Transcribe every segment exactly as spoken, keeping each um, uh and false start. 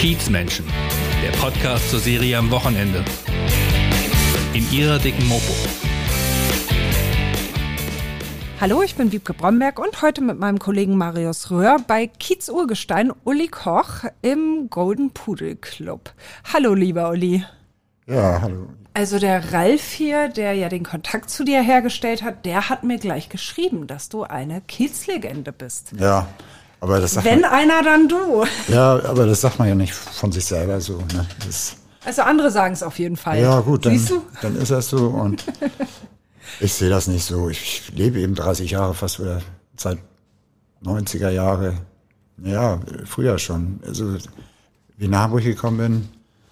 Kiezmenschen, der Podcast zur Serie am Wochenende. In ihrer dicken Mopo. Hallo, ich bin Wiebke Bromberg und heute mit meinem Kollegen Marius Röhr bei Kiez-Urgestein Uli Koch im Golden Pudel Club. Hallo, lieber Uli. Ja, hallo. Also der Ralf hier, der ja den Kontakt zu dir hergestellt hat, der hat mir gleich geschrieben, dass du eine Kiez-Legende bist. Ja, aber das sagt Wenn man, einer, dann du. Ja, aber das sagt man ja nicht von sich selber so. Ne? Das, Also andere sagen es auf jeden Fall. ja gut, dann, Siehst du? dann ist das so und ich sehe das nicht so. Ich lebe eben dreißig Jahre fast wieder, seit neunziger Jahre, ja, früher schon. Also wie ich nach Hamburg gekommen bin,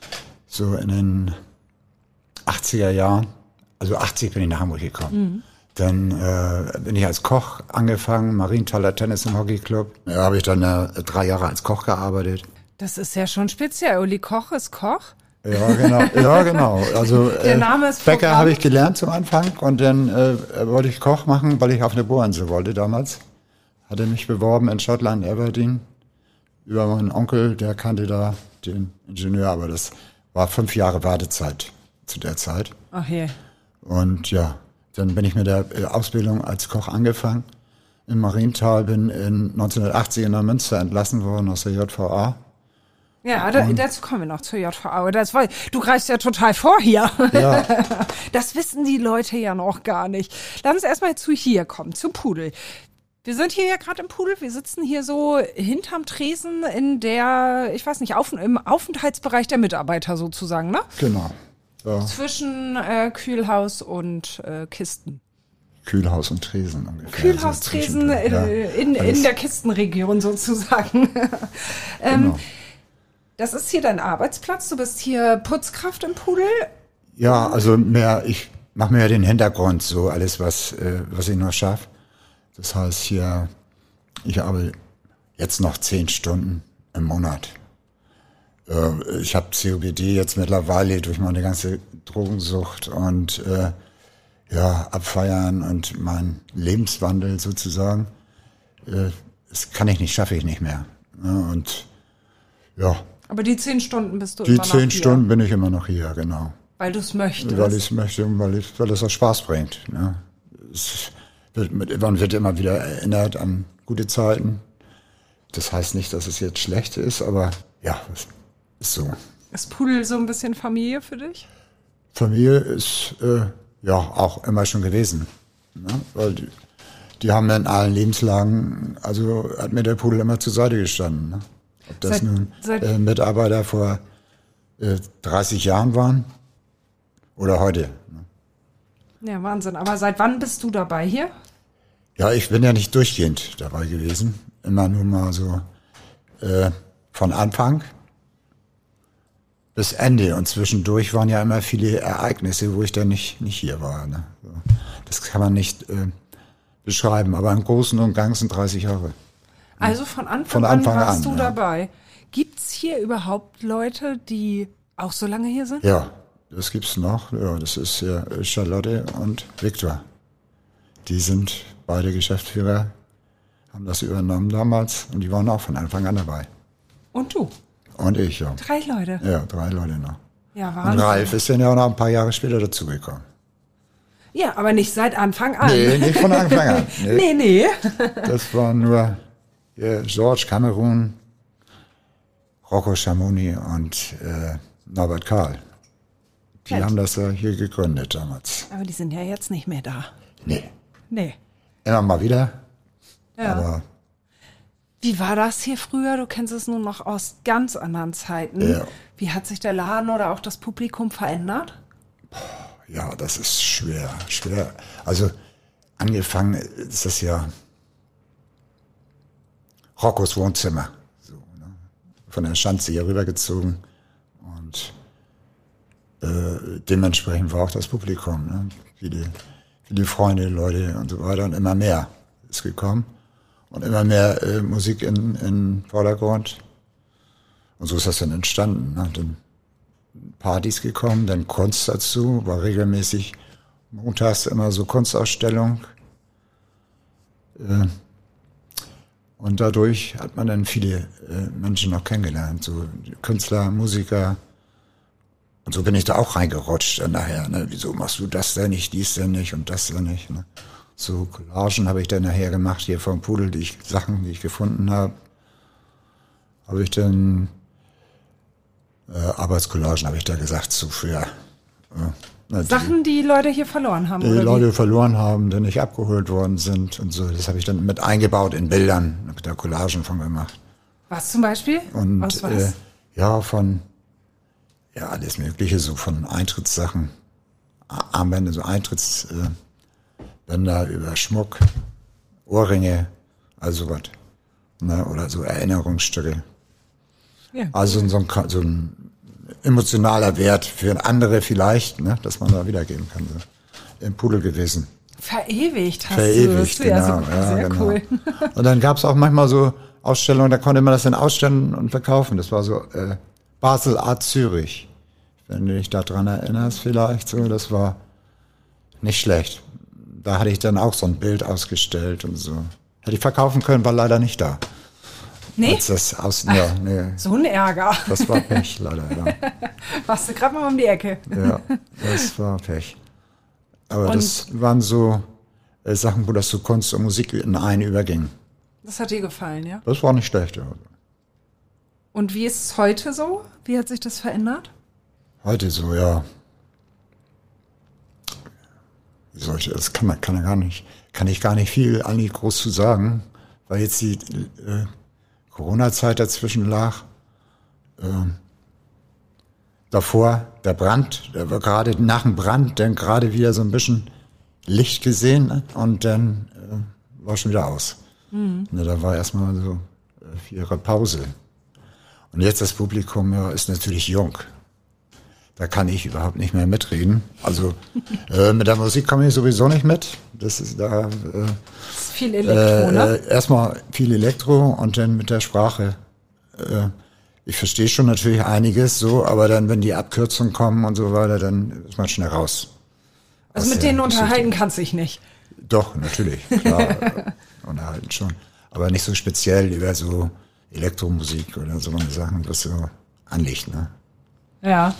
so in den achtziger Jahren, also achtzig bin ich nach Hamburg gekommen. Mhm. Dann äh, bin ich als Koch angefangen, Marienthaler Tennis- und Hockeyclub. Da habe ich dann äh, drei Jahre als Koch gearbeitet. Das ist ja schon speziell. Uli Koch ist Koch. Ja, genau. Ja, genau. Also Der Name ist Bäcker Programm. habe ich gelernt zum Anfang und dann äh, wollte ich Koch machen, weil ich auf eine Bohrinsel wollte damals. Hatte mich beworben in Schottland, Aberdeen, über meinen Onkel, der kannte da den Ingenieur, aber das war fünf Jahre Wartezeit zu der Zeit. Ach je. Und ja, dann bin ich mit der Ausbildung als Koch angefangen in Marienthal, bin in neunzehnhundertachtzig in Neumünster entlassen worden aus der J V A. Ja, da, dazu kommen wir noch zur J V A. Das war, du greifst ja total vor hier. Ja. Das wissen die Leute ja noch gar nicht. Lass uns erstmal zu hier kommen, zu Pudel. Wir sind hier ja gerade im Pudel. Wir sitzen hier so hinterm Tresen in der, ich weiß nicht, auf, im Aufenthaltsbereich der Mitarbeiter sozusagen, ne? Genau. Ja. Zwischen äh, Kühlhaus und äh, Kisten. Kühlhaus und Tresen ungefähr. Kühlhaus, so Tresen zwischendurch. in, Ja. in, in Alles- der Kistenregion sozusagen. ähm, Genau. Das ist hier dein Arbeitsplatz. Du bist hier Putzkraft im Pudel. Ja, also mehr, ich mache mir ja den Hintergrund, so alles, was, äh, was ich noch schaffe. Das heißt hier, ich arbeite jetzt noch zehn Stunden im Monat. Äh, ich habe C O P D jetzt mittlerweile durch meine ganze Drogensucht und äh, ja, Abfeiern und mein Lebenswandel sozusagen. Äh, das kann ich nicht, schaffe ich nicht mehr. Ja, und ja, Aber die zehn Stunden bist du die immer noch zehn hier. Stunden bin ich immer noch hier, genau. Weil du es möchtest. Weil ich es möchte und weil, ich, weil es auch Spaß bringt. Ne? Es wird, mit, man wird immer wieder erinnert an gute Zeiten. Das heißt nicht, dass es jetzt schlecht ist, aber ja, es ist so. Ist Pudel so ein bisschen Familie für dich? Familie ist äh, ja auch immer schon gewesen. Ne? Weil die, die haben in allen Lebenslagen, also hat mir der Pudel immer zur Seite gestanden. Ne? Ob das Seit- nun seit- äh, Mitarbeiter vor äh, dreißig Jahren waren oder heute. Ne? Ja, Wahnsinn. Aber seit wann bist du dabei hier? Ja, ich bin ja nicht durchgehend dabei gewesen. Immer nur mal so äh, von Anfang bis Ende. Und zwischendurch waren ja immer viele Ereignisse, wo ich dann nicht, nicht hier war. Ne? So. Das kann man nicht äh, beschreiben. Aber im Großen und Ganzen dreißig Jahre. Also von Anfang, Von Anfang an warst an, du ja. dabei. Gibt's hier überhaupt Leute, die auch so lange hier sind? Ja, das gibt's noch. Ja, das ist ja Charlotte und Viktor. Die sind beide Geschäftsführer, haben das übernommen damals und die waren auch von Anfang an dabei. Und du? Und ich, ja. Drei Leute. Ja, drei Leute noch. Ja, Und Wahnsinn. Ralf ist dann ja auch noch ein paar Jahre später dazugekommen. Ja, aber nicht seit Anfang an. Nee, nicht von Anfang an. Nee. nee, nee. Das war nur ja, George Cameron, Rocco Schamoni und äh, Norbert Karl. Die Nett. haben das ja hier gegründet damals. Aber die sind ja jetzt nicht mehr da. Nee, Nee. immer mal wieder. Ja. Aber Wie war das hier früher? Du kennst es nun noch aus ganz anderen Zeiten. Ja. Wie hat sich der Laden oder auch das Publikum verändert? ja, das ist schwer, schwer. Also angefangen ist das ja Roccos Wohnzimmer. So, ne? Von der Schanze hier rübergezogen. Und äh, dementsprechend war auch das Publikum. Ne? Viele, viele Freunde, Leute und so weiter. Und immer mehr ist gekommen. Und immer mehr äh, Musik in, in Vordergrund. Und so ist das dann entstanden. Ne? Dann Partys gekommen, dann Kunst dazu, war regelmäßig montags immer so Kunstausstellung. Äh, Und dadurch hat man dann viele äh, Menschen noch kennengelernt, so Künstler, Musiker. Und so bin ich da auch reingerutscht dann nachher. Ne? Wieso machst du das denn nicht, dies denn nicht und das denn nicht? Ne? So Collagen habe ich dann nachher gemacht, hier vom Pudel, die ich, Sachen, die ich gefunden habe. Habe ich dann, äh, Arbeitscollagen habe ich da gesagt, zu früher. Äh, Sachen, die Leute hier verloren haben, Die oder Leute wie? verloren haben, die nicht abgeholt worden sind und so. Das habe ich dann mit eingebaut in Bildern, habe da Collagen von gemacht. Was zum Beispiel? Und Aus was? Äh, ja, von ja alles Mögliche, so von Eintrittssachen, Armbänder, so Eintrittsbänder äh, über Schmuck, Ohrringe, also was. Ne, oder so Erinnerungsstücke. Ja. Also so ein, so ein emotionaler Wert für andere vielleicht, ne, dass man da wiedergeben kann. So. Im Pudel gewesen. Verewigt hast Verewigt, du. Das genau. ja, super, Ja, sehr genau. cool. Und dann gab es auch manchmal so Ausstellungen, da konnte man das dann ausstellen und verkaufen. Das war so äh, Basel Art Zürich. Wenn du dich daran erinnerst vielleicht, so, das war nicht schlecht. Da hatte ich dann auch so ein Bild ausgestellt und so. Hätte ich verkaufen können, war leider nicht da. Nee? Als das aus, ja, nee, So ein Ärger. das war Pech, leider. Ja, Warst du gerade mal um die Ecke. ja das war Pech. Aber Und- das waren so äh, Sachen, wo das so Kunst und Musik in einen überging. Das hat dir gefallen, ja? Das war nicht schlecht. Ja. Und wie ist es heute so? Wie hat sich das verändert? Heute so, ja. Wie soll ich, das kann man, kann man gar nicht, kann ich gar nicht viel eigentlich groß zu sagen, weil jetzt die äh, Corona-Zeit dazwischen lag. Ähm, davor, der Brand, der war gerade nach dem Brand, dann gerade wieder so ein bisschen Licht gesehen, ne? Und dann äh, war schon wieder aus. Mhm. Ne, da war erstmal so äh, vier Jahre Pause. Und jetzt das Publikum, ja, ist natürlich jung. Da kann ich überhaupt nicht mehr mitreden. Also äh, mit der Musik komme ich sowieso nicht mit. Das ist da äh, Das ist viel Elektro, äh, ne? äh, erstmal viel Elektro und dann mit der Sprache. Äh, ich verstehe schon natürlich einiges so, aber dann, wenn die Abkürzungen kommen und so weiter, dann ist man schnell raus. Also Aus mit der denen Geschichte. unterhalten kannst du dich nicht. Doch, natürlich, klar. äh, unterhalten schon. Aber nicht so speziell über so Elektromusik oder so Sachen, was so anliegt, ne? Ja.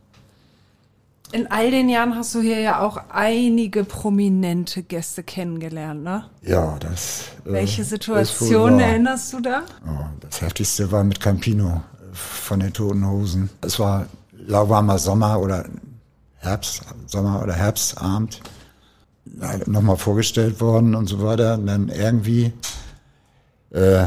In all den Jahren hast du hier ja auch einige prominente Gäste kennengelernt, ne? Ja, das. Äh, Welche ist wohl Situation wahr. erinnerst du da? Oh, das heftigste war mit Campino äh, von den Toten Hosen. Es war lauwarmer Sommer oder Herbst, Sommer oder Herbstabend. Nochmal vorgestellt worden und so weiter. Und dann irgendwie äh,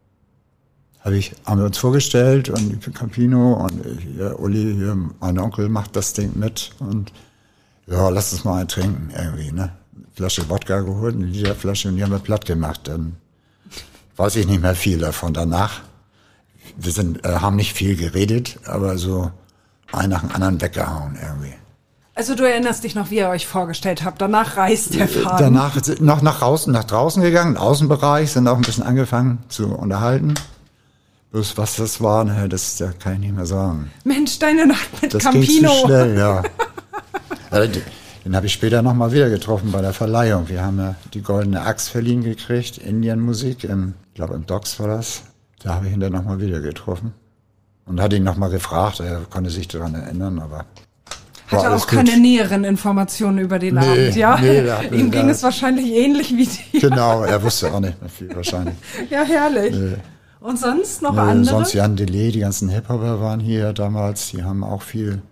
habe ich, haben wir uns vorgestellt und ich bin Campino und hier, Uli, hier, mein Onkel macht das Ding mit und ja, lass uns mal einen trinken irgendwie, ne? Flasche Wodka geholt, eine Literflasche und die haben wir platt gemacht. Dann weiß ich nicht mehr viel davon. Danach, wir sind, äh, haben nicht viel geredet, aber so einen nach dem anderen weggehauen irgendwie. Also du erinnerst dich noch, wie ihr euch vorgestellt habt. Danach reißt der Faden. Danach sind noch nach draußen, nach draußen gegangen, Außenbereich, sind auch ein bisschen angefangen zu unterhalten. Bloß was das war, ne, das, das kann ich nicht mehr sagen. Mensch, deine Nacht mit Das Campino. ging zu schnell, ja. Ja, den den habe ich später nochmal wieder getroffen bei der Verleihung. Wir haben ja die Goldene Axt verliehen gekriegt, Indienmusik, im, ich glaube im Docks war das. Da habe ich ihn dann nochmal wieder getroffen. Und hatte ihn nochmal gefragt, er konnte sich daran erinnern, aber war Hatte alles auch keine gut. näheren Informationen über den Nee, Abend, ja? nee, da- Ihm da- ging es wahrscheinlich ähnlich wie dir. Genau, er wusste auch nicht mehr viel wahrscheinlich. Ja, herrlich. Nee. Und sonst noch Äh, andere? sonst Jan Delay, die ganzen Hip-Hopper waren hier damals, die haben auch viel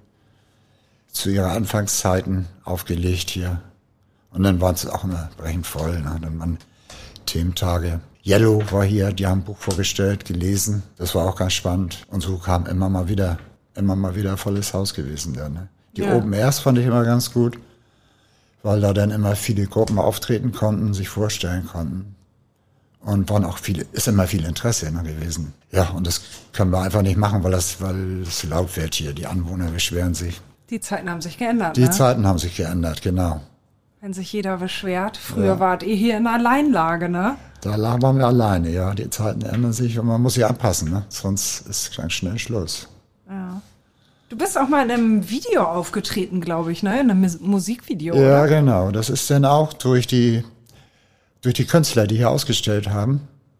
zu ihrer Anfangszeiten aufgelegt hier. Und dann waren es auch immer brechend voll. Ne? Dann waren Thementage. Yellow war hier, die haben ein Buch vorgestellt, gelesen. Das war auch ganz spannend. Und so kam immer mal wieder, immer mal wieder volles Haus gewesen da. Ne? Die Ja. Open Airs fand ich immer ganz gut, weil da dann immer viele Gruppen auftreten konnten, sich vorstellen konnten. Und waren auch viele, ist immer viel Interesse immer gewesen. Ja, und das können wir einfach nicht machen, weil das, weil es laut wird hier. Die Anwohner beschweren sich. Die Zeiten haben sich geändert, Die ne? Zeiten haben sich geändert, genau. Wenn sich jeder beschwert. Früher Ja. wart ihr hier in Alleinlage, ne? Da lagen- waren wir alleine, ja. Die Zeiten ändern sich und man muss sich anpassen, ne? Sonst ist ganz schnell Schluss. Ja. Du bist auch mal in einem Video aufgetreten, glaube ich, ne? In einem Mus- Musikvideo, Ja, oder? genau. Das ist dann auch durch die, durch die Künstler, die hier ausgestellt haben.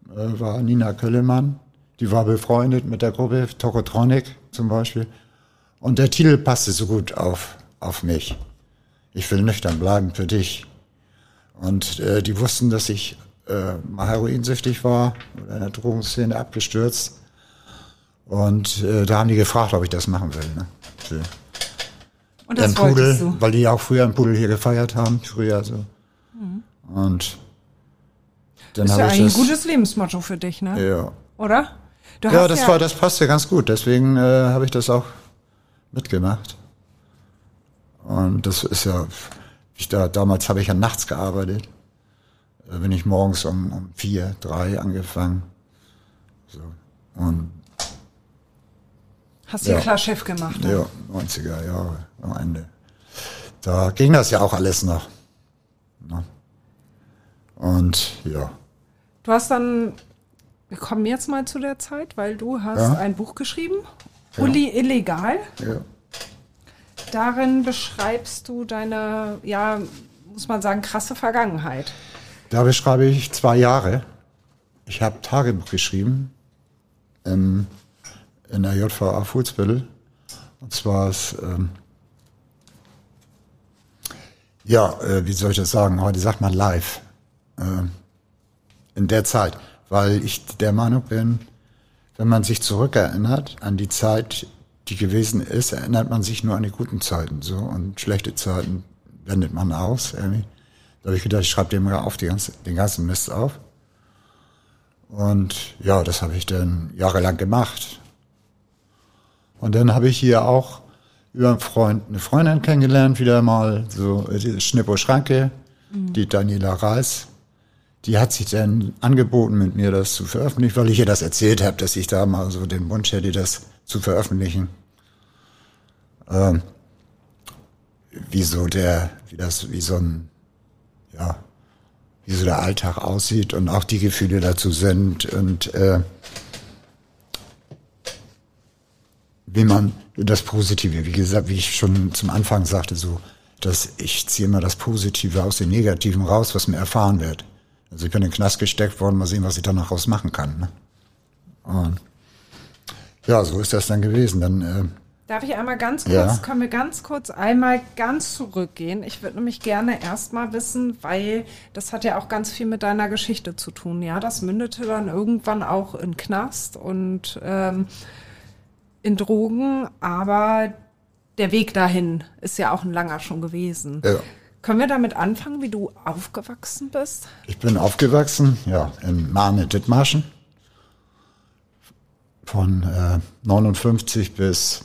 äh, war Nina Köllemann. Die war befreundet mit der Gruppe Tokotronic zum Beispiel. Und der Titel passte so gut auf, auf mich. Ich will nüchtern bleiben für dich. Und äh, die wussten, dass ich äh, mal heroinsüchtig war oder in der Drogenszene abgestürzt. Und äh, da haben die gefragt, ob ich das machen will. Ne? So. Und das Pudel, wolltest du? weil die auch früher im Pudel hier gefeiert haben, früher so. Mhm. Und dann ist habe ja ich eigentlich das, ein gutes Lebensmotto für dich, ne? Ja. Oder? Du Ja, hast das war, das passte ganz gut. Deswegen äh, habe ich das auch mitgemacht. Und das ist ja, ich da, damals habe ich ja nachts gearbeitet. Da bin ich morgens um, um vier, drei angefangen. So. Und hast du ja. klar Chef gemacht, ne? ja, neunziger Jahre am Ende. Da ging das ja auch alles noch. Ne? Und ja. Du hast dann, wir kommen jetzt mal zu der Zeit, weil du hast Ja. ein Buch geschrieben, Ja. Uli illegal. Ja. Darin beschreibst du deine, ja, muss man sagen, krasse Vergangenheit. Da beschreibe ich zwei Jahre. Ich habe Tagebuch geschrieben im, in der J V A Fuhlsbüttel. Und zwar ist, ähm, ja, äh, wie soll ich das sagen? Heute sagt man live. Äh, in der Zeit. Weil ich der Meinung bin, wenn man sich zurückerinnert an die Zeit, die gewesen ist, erinnert man sich nur an die guten Zeiten. So, und schlechte Zeiten wendet man aus. Irgendwie. Da habe ich gedacht, ich schreibe dem mal auf, die ganze, den ganzen Mist auf. Und ja, das habe ich dann jahrelang gemacht. Und dann habe ich hier auch über einen Freund eine Freundin kennengelernt, wieder mal, so die Schnippo Schranke, mhm. die Daniela Reis. Die hat sich dann angeboten, mit mir das zu veröffentlichen, weil ich ihr das erzählt habe, dass ich da mal so den Wunsch hätte, das zu veröffentlichen. Ähm, wie so der, wie das, wie so ein, ja, wie so der Alltag aussieht und auch die Gefühle dazu sind und äh, wie man das Positive, wie gesagt, wie ich schon zum Anfang sagte, so, dass ich ziehe immer das Positive aus dem Negativen raus, was mir erfahren wird. Also ich bin in den Knast gesteckt worden, mal sehen, was ich danach raus machen kann. Ne? Und ja, so ist das dann gewesen. Dann äh, Darf ich einmal ganz kurz, Ja. können wir ganz kurz einmal ganz zurückgehen? Ich würde nämlich gerne erstmal wissen, weil das hat ja auch ganz viel mit deiner Geschichte zu tun. Ja, das mündete dann irgendwann auch in Knast und ähm, in Drogen, aber der Weg dahin ist ja auch ein langer schon gewesen. ja. Können wir damit anfangen, wie du aufgewachsen bist? Ich bin aufgewachsen, ja, in Mahne-Dithmarschen. Von äh, neunundfünfzig bis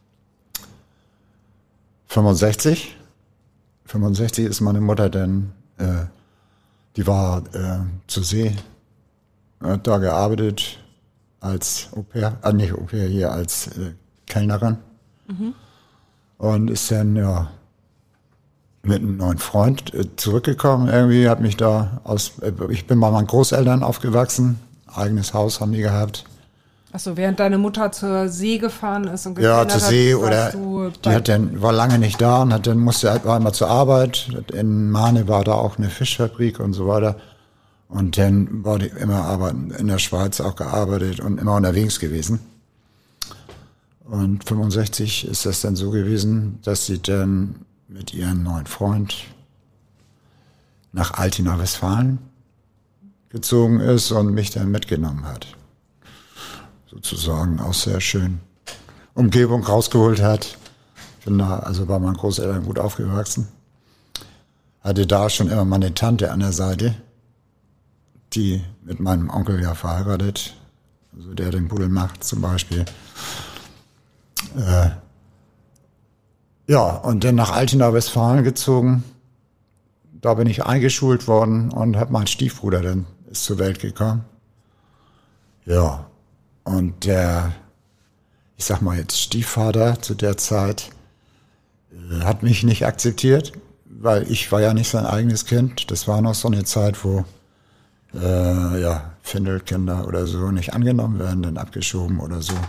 fünfundsechzig. fünfundsechzig ist meine Mutter dann, äh, die war äh, zur See, hat da gearbeitet als Au-pair, äh, nicht Au-pair, hier als äh, Kellnerin. Mhm. Und ist dann, ja, mit einem neuen Freund äh, zurückgekommen. Irgendwie hat mich da aus, äh, ich bin bei meinen Großeltern aufgewachsen, eigenes Haus haben die gehabt. Achso, während deine Mutter zur See gefahren ist und Ja, gekellnert zur hat, See warst oder du die bei- hat dann, war lange nicht da und hat dann musste halt war einmal zur Arbeit. In Mahne war da auch eine Fischfabrik und so weiter. Und dann war die immer arbeiten, in der Schweiz auch gearbeitet und immer unterwegs gewesen. Und fünfundsechzig ist das dann so gewesen, dass sie dann mit ihrem neuen Freund nach Altena, Westfalen gezogen ist und mich dann mitgenommen hat. Sozusagen aus sehr schönen Umgebung rausgeholt hat. Ich bin da also bei meinen Großeltern gut aufgewachsen. Hatte da schon immer meine Tante an der Seite, die mit meinem Onkel ja verheiratet, also der den Pudel macht zum Beispiel. Äh, ja, und dann nach Altena, Westfalen gezogen. Da bin ich eingeschult worden und habe mein Stiefbruder dann ist zur Welt gekommen. Ja, und der, ich sag mal jetzt Stiefvater zu der Zeit, äh, hat mich nicht akzeptiert, weil ich war ja nicht sein eigenes Kind. Das war noch so eine Zeit, wo äh, ja, Findelkinder oder so nicht angenommen werden, dann abgeschoben oder so.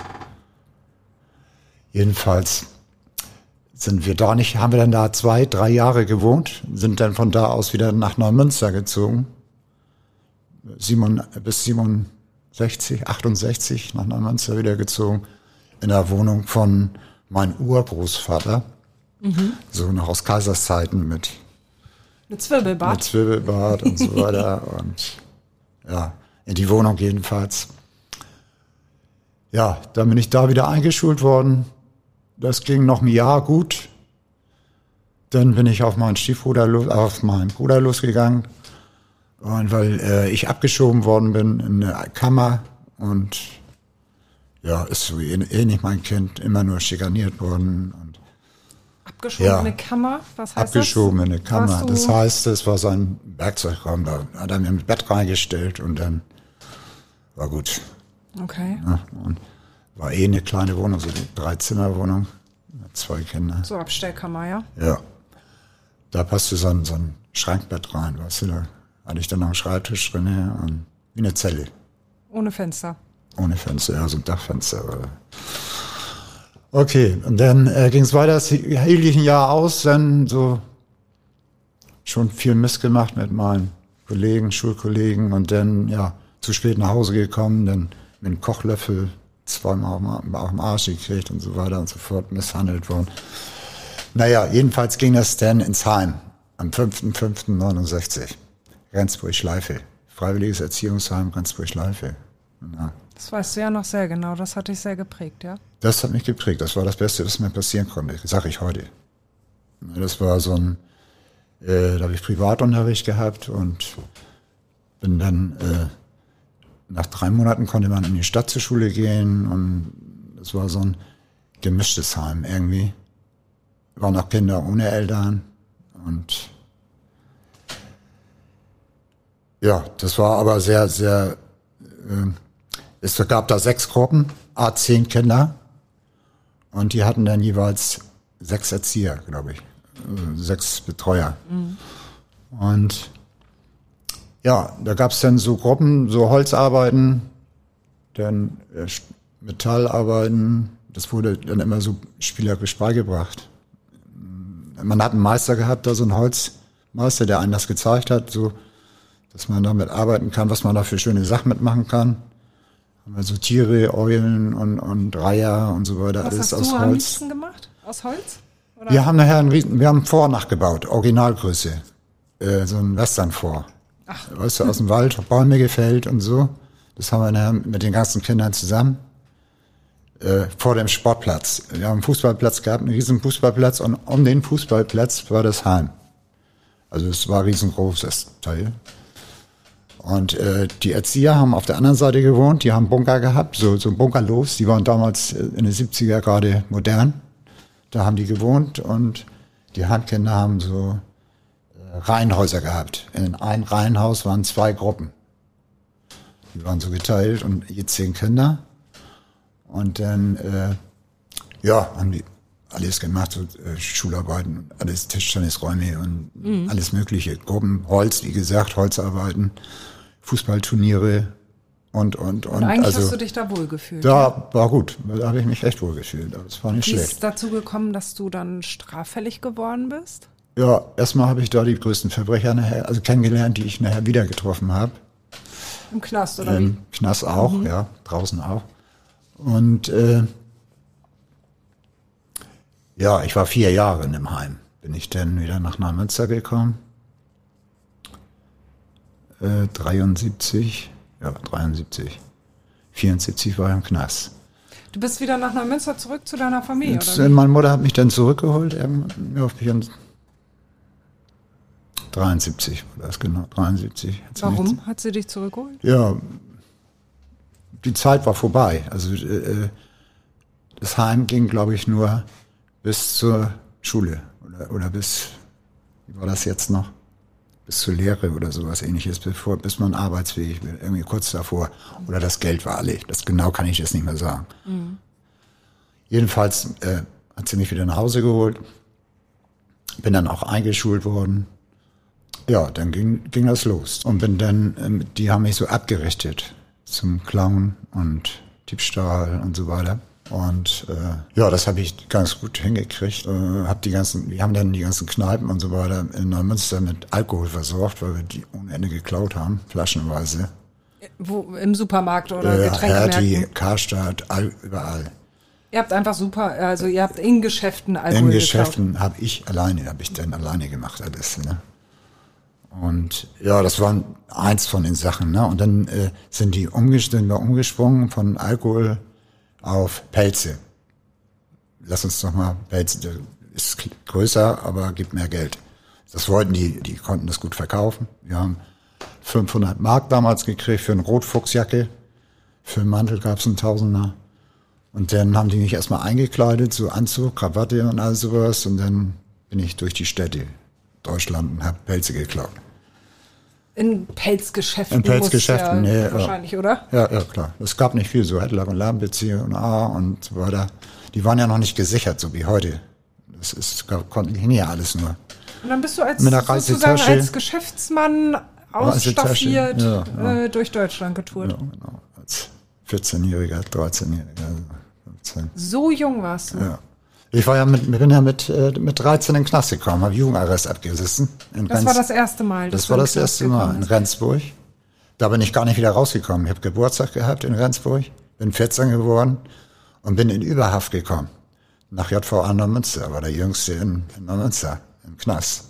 Jedenfalls sind wir da nicht, haben wir dann da zwei, drei Jahre gewohnt, sind dann von da aus wieder nach Neumünster gezogen. sieben, bis siebenundsechzig, achtundsechzig nach Neumünster wieder gezogen. In der Wohnung von meinem Urgroßvater. Mhm. So noch aus Kaiserszeiten mit, mit Zwirbelbad. Mit Zwirbelbad und so weiter. Und ja, in die Wohnung jedenfalls. Ja, dann bin ich da wieder eingeschult worden. Das ging noch ein Jahr gut. Dann bin ich auf meinen Stiefbruder, auf meinen Bruder losgegangen. Und weil äh, ich abgeschoben worden bin in eine Kammer und ja, ist so eh, eh nicht mein Kind, immer nur schikaniert worden. Und abgeschoben ja, in eine Kammer? Was heißt abgeschoben das? in eine Kammer. Das heißt, es war sein Werkzeugraum. Da hat er mir ein Bett reingestellt und dann war gut. Okay. Ja, und war eh eine kleine Wohnung, so eine Dreizimmerwohnung mit zwei Kindern. So Abstellkammer, ja? Ja. Da passte so ein, so ein Schrankbett rein, weißt du, da hatte ich dann noch einen Schreibtisch drin und wie eine Zelle. Ohne Fenster? Ohne Fenster, ja, so ein Dachfenster. Okay, und dann äh, ging es weiter, das hielt ich ein Jahr aus, dann so schon viel Mist gemacht mit meinen Kollegen, Schulkollegen und dann, ja, zu spät nach Hause gekommen, dann mit einem Kochlöffel zweimal auf dem Arsch gekriegt und so weiter und so fort, misshandelt worden. Naja, jedenfalls ging das dann ins Heim am fünfter fünfter neunundsechzig. Rendsburg-Schleife. Freiwilliges Erziehungsheim Rendsburg-Schleife. Ja. Das weißt du ja noch sehr genau, das hat dich sehr geprägt, ja? Das hat mich geprägt, das war das Beste, was mir passieren konnte, sage ich heute. Das war so ein, äh, da habe ich Privatunterricht gehabt und bin dann, äh, nach drei Monaten konnte man in die Stadt zur Schule gehen und es war so ein gemischtes Heim irgendwie. Waren auch Kinder ohne Eltern und ja, das war aber sehr, sehr, äh, es gab da sechs Gruppen, a zehn Kinder und die hatten dann jeweils sechs Erzieher, glaube ich, äh, sechs Betreuer. Mhm. Und ja, da gab es dann so Gruppen, so Holzarbeiten, dann äh, Metallarbeiten, das wurde dann immer so spielerisch beigebracht. Man hat einen Meister gehabt, da so ein Holzmeister, der einem das gezeigt hat, so, dass man damit arbeiten kann, was man da für schöne Sachen mitmachen kann. Haben wir so Tiere, Eulen und, und Reiher und so weiter, was alles hast aus du Holz. am liebsten gemacht? Aus Holz? Oder? Wir haben nachher einen Riesen, wir haben einen Vor nachgebaut, Originalgröße, äh, so ein Western-Vor. Ach. Weißt du, aus dem Wald, Bäume gefällt und so. Das haben wir nachher mit den ganzen Kindern zusammen. Äh, vor dem Sportplatz. Wir haben einen Fußballplatz gehabt, einen riesen Fußballplatz und um den Fußballplatz war das Heim. Also es war riesengroß, das Teil. Und äh, die Erzieher haben auf der anderen Seite gewohnt, die haben Bunker gehabt, so, so Bunkerlos, die waren damals in den siebziger gerade modern. Da haben die gewohnt und die Heimkinder haben so äh, Reihenhäuser gehabt. In einem Reihenhaus waren zwei Gruppen. Die waren so geteilt und je zehn Kinder. Und dann, äh, ja, haben die alles gemacht, so äh, Schularbeiten, alles Tischtennisräume und mhm. alles mögliche. Gruppen, Holz, wie gesagt, Holzarbeiten, Fußballturniere und, und, und. Und eigentlich also, hast du dich da wohlgefühlt? Da ja? war gut, da habe ich mich echt wohlgefühlt. Das war nicht Wie schlecht. ist es dazu gekommen, dass du dann straffällig geworden bist? Ja, erstmal habe ich da die größten Verbrecher nachher, also kennengelernt, die ich nachher wieder getroffen habe. Im Knast, oder Im wie? Knast auch, mhm. ja, draußen auch. Und äh, ja, ich war vier Jahre in dem Heim. Bin ich dann wieder nach Neumünster gekommen. Äh, dreiundsiebzig, ja, dreiundsiebzig. vierundsiebzig war ich im Knast. Du bist wieder nach Neumünster zurück zu deiner Familie, Jetzt, oder wie? Meine Mutter hat mich dann zurückgeholt, ja, auf dreiundsiebzig war das, genau, dreiundsiebzig. Hat Warum mich, hat sie dich zurückgeholt? Ja, die Zeit war vorbei. Also äh, das Heim ging, glaube ich, nur bis zur Schule oder, oder bis, wie war das jetzt noch? Bis zur Lehre oder sowas Ähnliches, bevor, bis man arbeitsfähig wird, irgendwie kurz davor. Oder das Geld war alle. Das genau kann ich jetzt nicht mehr sagen. Mhm. Jedenfalls äh, hat sie mich wieder nach Hause geholt. Bin dann auch eingeschult worden. Ja, dann ging, ging das los. Und bin dann, ähm, die haben mich so abgerichtet zum Klauen und Diebstahl und so weiter. Und äh, ja, das habe ich ganz gut hingekriegt. Äh, hab die ganzen, wir haben dann die ganzen Kneipen und so weiter in Neumünster mit Alkohol versorgt, weil wir die ohne Ende geklaut haben, flaschenweise. Wo, im Supermarkt oder Äh, Getränkemärkten? Hertie, Karstadt, all, überall. Ihr habt einfach super, also ihr habt in Geschäften Alkohol In geklaut. Geschäften habe ich alleine, habe ich dann alleine gemacht alles. Ne? Und ja, das war eins von den Sachen. Ne? Und dann äh, sind die umgesprungen, umgesprungen von Alkohol auf Pelze. Lass uns doch mal Pelze, das ist größer, aber gibt mehr Geld. Das wollten die, die konnten das gut verkaufen. Wir haben fünfhundert Mark damals gekriegt für eine Rotfuchsjacke. Für einen Mantel gab es einen Tausender. Und dann haben die mich erstmal eingekleidet, so Anzug, Krawatte und all sowas. Und dann bin ich durch die Städte Deutschland und habe Pelze geklaut. In Pelzgeschäften. In Pelzgeschäften, ja, ja, wahrscheinlich, ja. oder? Ja, ja, klar. Es gab nicht viel, so Hedlack und Ladenbezieher und A und so weiter. Die waren ja noch nicht gesichert, so wie heute. Das ist, konnten die ja alles nur. Und dann bist du als, Mit einer sozusagen Reisetasche. als Geschäftsmann ausstaffiert Ja, ja. äh, durch Deutschland getourt. Ja, genau. Als vierzehnjähriger, dreizehnjähriger, fünfzehn. So jung warst du. Ja. Ich war ja mit, bin ja mit, äh, mit dreizehn in den Knast gekommen, habe Jugendarrest abgesessen. In Das Renz- war das erste Mal. dass Das du war in den das Knast erste Mal gekommen in bist. Rendsburg. Da bin ich gar nicht wieder rausgekommen. Ich habe Geburtstag gehabt in Rendsburg, bin vierzehn geworden und bin in Überhaft gekommen. Nach J V A Neumünster, war der Jüngste in, in Neumünster, im Knast.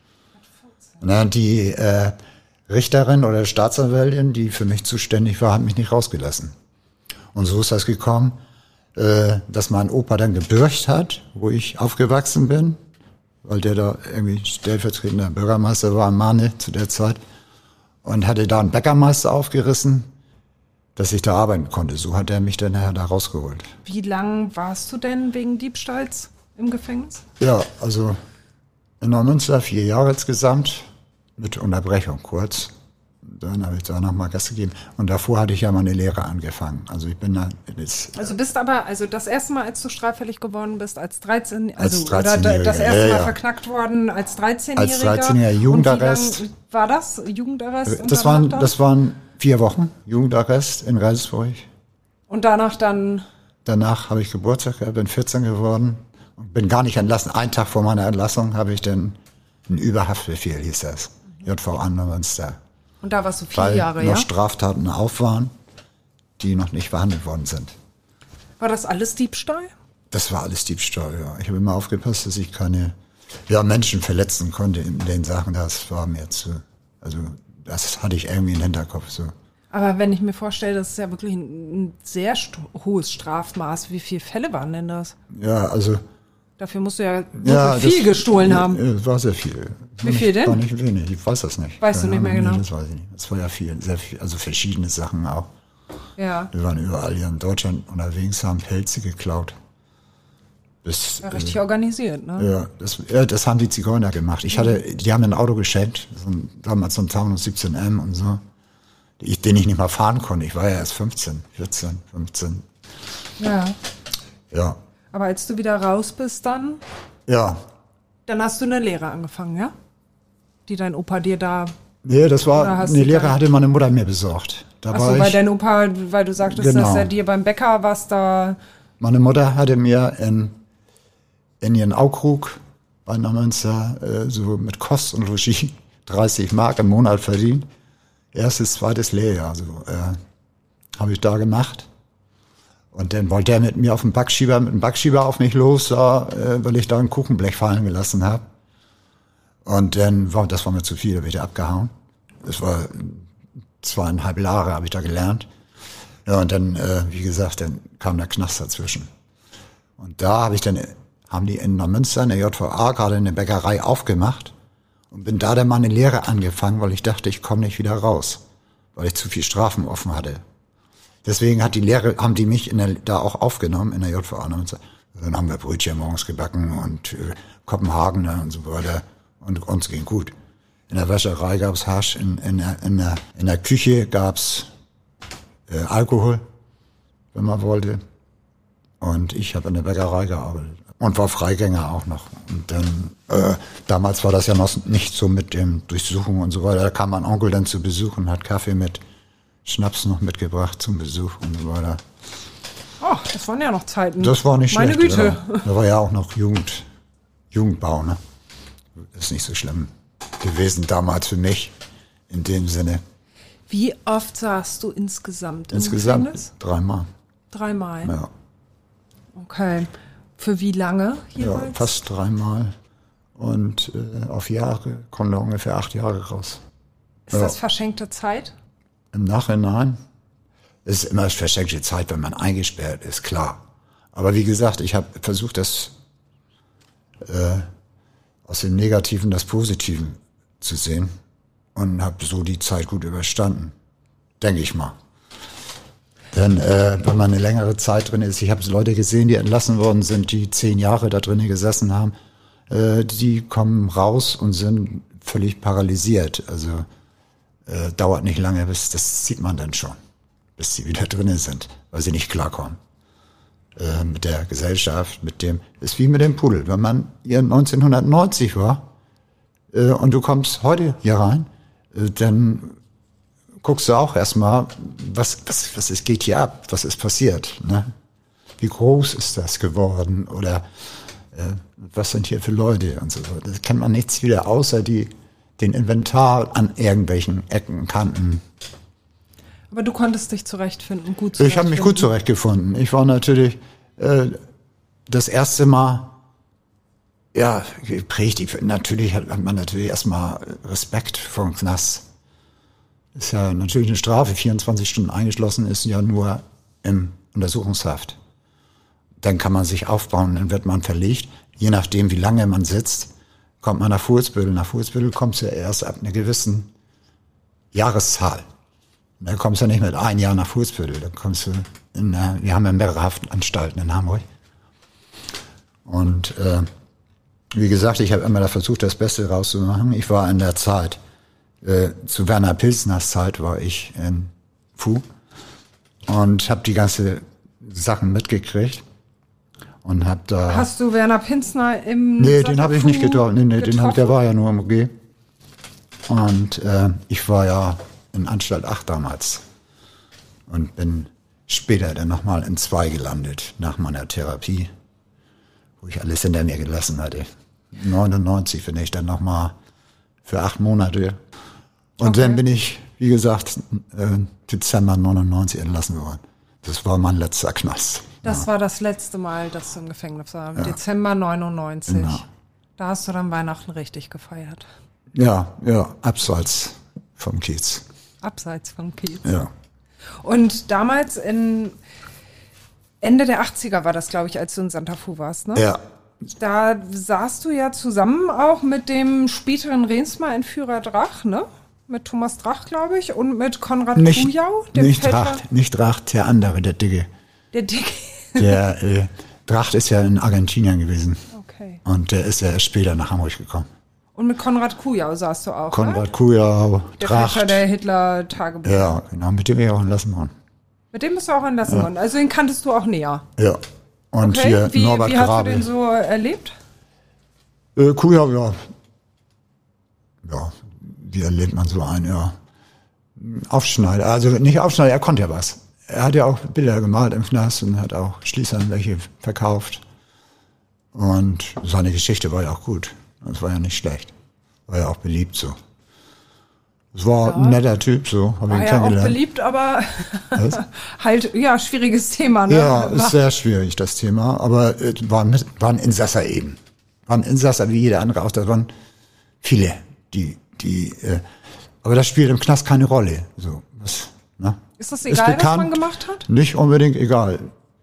Und dann die äh, Richterin oder Staatsanwältin, die für mich zuständig war, hat mich nicht rausgelassen. Und so ist das gekommen, äh, dass mein Opa dann gebürgt hat, wo ich aufgewachsen bin, weil der da irgendwie stellvertretender Bürgermeister war in Mahne zu der Zeit. Und hatte da einen Bäckermeister aufgerissen, dass ich da arbeiten konnte. So hat er mich dann nachher da rausgeholt. Wie lang warst du denn wegen Diebstahls im Gefängnis? Ja, also in Neumünster vier Jahre insgesamt, mit Unterbrechung kurz. Dann habe ich da nochmal Gas gegeben. Und davor hatte ich ja meine Lehre angefangen. Also ich bin da jetzt... Also bist aber, also das erste Mal, als du straffällig geworden bist, als dreizehn, also Als oder dreizehnjähriger, das erste ja, Mal ja. verknackt worden als dreizehnjähriger. Als dreizehnjähriger Jugendarrest. Und wie lang war das? Jugendarrest? und Das danach waren, dann? das waren vier Wochen Jugendarrest in Rendsburg. Und danach dann, Danach habe ich Geburtstag gehabt, bin vierzehn geworden und bin gar nicht entlassen. Einen Tag vor meiner Entlassung habe ich dann einen Überhaftbefehl, hieß das. J V A Neumünster. und da warst du vier Weil Jahre, noch ja? Straftaten auf waren, die noch nicht behandelt worden sind. War das alles Diebstahl? Das war alles Diebstahl, ja. Ich habe immer aufgepasst, dass ich keine ja, Menschen verletzen konnte in den Sachen. Das war mir zu, also das hatte ich irgendwie im Hinterkopf so. Aber wenn ich mir vorstelle, das ist ja wirklich ein, ein sehr st- hohes Strafmaß. Wie viele Fälle waren denn das? Ja, also Dafür musst du ja, ja, wirklich viel das- gestohlen haben. Ja, das war sehr viel. Wie viel denn? War nicht wenig, ich weiß das nicht. Weißt du nicht mehr Ahnung, genau? Nee, das weiß ich nicht. Das war ja viel, sehr viel, also verschiedene Sachen auch. Ja, Wir waren überall hier in Deutschland unterwegs, haben Pelze geklaut. Bis, war richtig organisiert, ne? Ja, das, ja, das haben die Zigeuner gemacht. Ich hatte, die haben mir ein Auto geschenkt, so ein, damals so ein Taunus siebzehn M und so, ich, den ich nicht mal fahren konnte. Ich war ja erst fünfzehn, vierzehn, fünfzehn. Ja. Ja, Aber als du wieder raus bist dann, ja. dann hast du eine Lehre angefangen, ja? Die dein Opa dir da, Nee, das Oder war, hast eine du Lehre da- hatte meine Mutter mir besorgt. Da achso, war weil ich, dein Opa, weil du sagtest, Genau. dass er dir beim Bäcker was da, meine Mutter hatte mir in, in ihren Aukrug bei Neumünster äh, so mit Kost und Logis dreißig Mark im Monat verdient. Erstes, zweites Lehrjahr, so äh, habe ich da gemacht. Und dann wollte er mit mir auf dem Backschieber, mit dem Backschieber auf mich los, da, äh, weil ich da ein Kuchenblech fallen gelassen habe. Und dann war, das war mir zu viel, da bin ich abgehauen. Das war zweieinhalb Jahre, habe ich da gelernt. Ja, und dann, äh, wie gesagt, dann kam der Knast dazwischen. Und da habe ich dann, haben die in Neumünster in der J V A gerade eine Bäckerei aufgemacht und bin da dann meine Lehre angefangen, weil ich dachte, ich komme nicht wieder raus, weil ich zu viel Strafen offen hatte. Deswegen hat die Lehre, haben die mich in der, da auch aufgenommen in der J V A Neumünster. Dann haben wir Brötchen morgens gebacken und äh, Kopenhagener und so weiter und uns ging gut. In der Wäscherei gab's Hasch, in, in, der, in, der, in der Küche gab's äh, Alkohol, wenn man wollte. Und ich habe in der Bäckerei gearbeitet und war Freigänger auch noch. Und dann, äh, damals war das ja noch nicht so mit dem Durchsuchen und so weiter. Da kam mein Onkel dann zu Besuch und hat Kaffee mit Schnaps noch mitgebracht zum Besuch und so weiter. ach, das waren ja noch Zeiten. Das war nicht Meine schlecht. Güte. Ja. Da war ja auch noch Jugend, Jugendbau, ne? Ist nicht so schlimm gewesen damals für mich, in dem Sinne. Wie oft saßt du insgesamt im Insgesamt Gefängnis? dreimal. Dreimal? Ja. Okay. Für wie lange jeweils? Ja, fast dreimal. Und äh, auf Jahre, kommen da ungefähr acht Jahre raus. Ist ja. das verschenkte Zeit? Im Nachhinein ist es immer verschenkte Zeit, wenn man eingesperrt ist, klar. Aber wie gesagt, ich habe versucht, das äh, aus dem Negativen das Positive zu sehen und habe so die Zeit gut überstanden, denke ich mal. Denn äh, wenn man eine längere Zeit drin ist, ich habe Leute gesehen, die entlassen worden sind, die zehn Jahre da drinnen gesessen haben, äh, die kommen raus und sind völlig paralysiert. Also äh, dauert nicht lange, bis das sieht man dann schon, bis sie wieder drinnen sind, weil sie nicht klarkommen. Äh, mit der Gesellschaft, mit dem, ist wie mit dem Pudel. Wenn man hier neunzehnhundertneunzig war äh, und du kommst heute hier rein, äh, dann guckst du auch erstmal, was, was, was ist, geht hier ab, was ist passiert, ne? Wie groß ist das geworden oder äh, was sind hier für Leute und so. Das kennt man nichts wieder, außer die, den Inventar an irgendwelchen Ecken, Kanten. Aber du konntest dich zurechtfinden, gut zurechtfinden. Ich habe mich gut zurechtgefunden. Ich war natürlich äh, das erste Mal, ja, geprägt. Ich, natürlich hat man natürlich erstmal Respekt vor dem Knast. Ist ja natürlich eine Strafe, vierundzwanzig Stunden eingeschlossen, ist ja nur im Untersuchungshaft. Dann kann man sich aufbauen, dann wird man verlegt. Je nachdem, wie lange man sitzt, kommt man nach Fuhlsbüttel. Nach Fuhlsbüttel kommst du ja erst ab einer gewissen Jahreszahl. Und dann kommst du nicht mit ein Jahr nach Fuhlsbüttel. Dann kommst du in, wir haben ja mehrere Haftanstalten in Hamburg. Und äh, wie gesagt, ich habe immer da versucht, das Beste rauszumachen. Ich war in der Zeit, Äh, zu Werner Pilsners Zeit war ich in Fu und habe die ganze Sachen mitgekriegt und habe da. Hast du Werner Pilsner im Nee, den habe ich nicht getroffen. Nee, nee, den hab, der war ja nur im O G. Und äh, ich war ja in Anstalt acht damals und bin später dann nochmal in zwei gelandet nach meiner Therapie, wo ich alles hinter mir gelassen hatte. neunundneunzig bin ich dann nochmal für acht Monate. Und okay. Dann bin ich, wie gesagt, äh, Dezember neunundneunzig entlassen worden. Das war mein letzter Knast. Das ja. war das letzte Mal, dass du im Gefängnis warst. Ja. Dezember neunundneunzig. Genau. Da hast du dann Weihnachten richtig gefeiert. Ja, ja, abseits vom Kiez. Abseits vom Kiez. Ja. Und damals in Ende der achtziger war das, glaube ich, als du in Santa Fu warst, ne? Ja. Da saßt du ja zusammen auch mit dem späteren Reemsmar-Entführer Drach, ne? Mit Thomas Drach, glaube ich, und mit Konrad nicht, Kujau. Dem nicht Drach, nicht Drach, der andere, der Dicke. Der Dicke. Der äh, Drach ist ja in Argentinien gewesen. Okay. Und der ist ja erst später nach Hamburg gekommen. Und mit Konrad Kujau saßt du auch, Konrad ne? Kujau, der Drach. Vater der Hitler-Tagebuch. Ja, genau, mit dem bin ich auch entlassen worden. Mit dem bist du auch entlassen ja. worden. Also den kanntest du auch näher. Ja. Und okay. hier wie, Norbert wie hast Grabe. du den so erlebt? Äh, Kujau, ja. Ja, wie erlebt man so einen, ja. Aufschneider, also nicht Aufschneider, er konnte ja was. Er hat ja auch Bilder gemalt im Knast und hat auch Schließern welche verkauft. Und seine Geschichte war ja auch gut. Das war ja nicht schlecht. War ja auch beliebt so. Es war ja. ein netter Typ, so, habe ich ihn kennengelernt. War ja auch beliebt, aber halt, ja, schwieriges Thema, ne? Ja, ist sehr schwierig, das Thema, aber äh, war, mit, war ein Insasser eben. War ein Insasser wie jeder andere auch, da waren viele, die, die, äh, aber das spielt im Knast keine Rolle, so, was, ne? Ist das egal, ist bekannt, was man gemacht hat? Nicht unbedingt egal.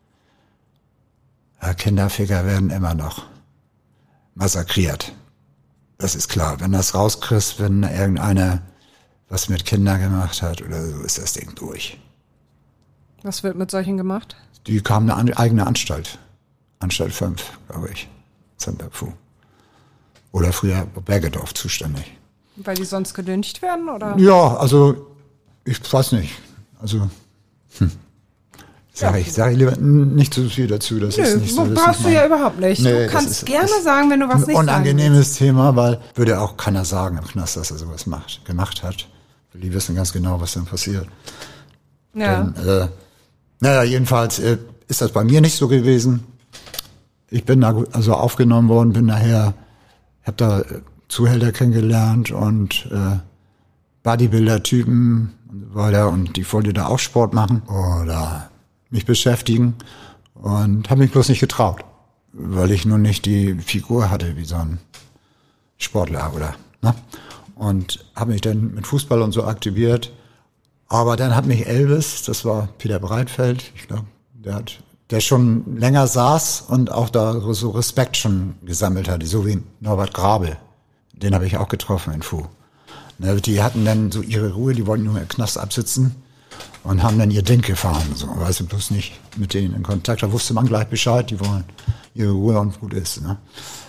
Ja, Kinderficker werden immer noch massakriert. Das ist klar. Wenn das rauskriegst, wenn irgendeiner was mit Kindern gemacht hat oder so, ist das Ding durch. Was wird mit solchen gemacht? Die kamen eine eigene Anstalt. Anstalt fünf, glaube ich. Santa Fu. Oder früher Bergedorf zuständig. Weil die sonst gelyncht werden, oder? Ja, also, ich weiß nicht. Also, hm. Sag ja. ich, sag ich lieber nicht so viel dazu. Das Nö, ist nicht so. Das brauchst du ja überhaupt nicht. Nee, du kannst ist, gerne sagen, wenn du was nicht sagst. Ein unangenehmes Thema, weil würde auch keiner sagen im Knast, dass er sowas macht, gemacht hat. Weil die wissen ganz genau, was dann passiert. Ja. Denn, äh, naja, jedenfalls äh, ist das bei mir nicht so gewesen. Ich bin da also aufgenommen worden, bin nachher, habe da Zuhälter kennengelernt und äh, Bodybuilder-Typen und so weiter. Und ich wollte da auch Sport machen oder mich beschäftigen und habe mich bloß nicht getraut, weil ich nun nicht die Figur hatte wie so ein Sportler oder, ne? Und habe mich dann mit Fußball und so aktiviert. Aber dann hat mich Elvis, das war Peter Breitfeld, ich glaube, der hat, der schon länger saß und auch da so Respekt schon gesammelt hatte, so wie Norbert Grabel. Den habe ich auch getroffen in Fu. Ne, die hatten dann so ihre Ruhe, die wollten nur im Knast absitzen und haben dann ihr Ding gefahren. So, weißt du, bloß nicht mit denen in Kontakt. Da wusste man gleich Bescheid, die wollen ihre Ruhe und gut ist. Ne?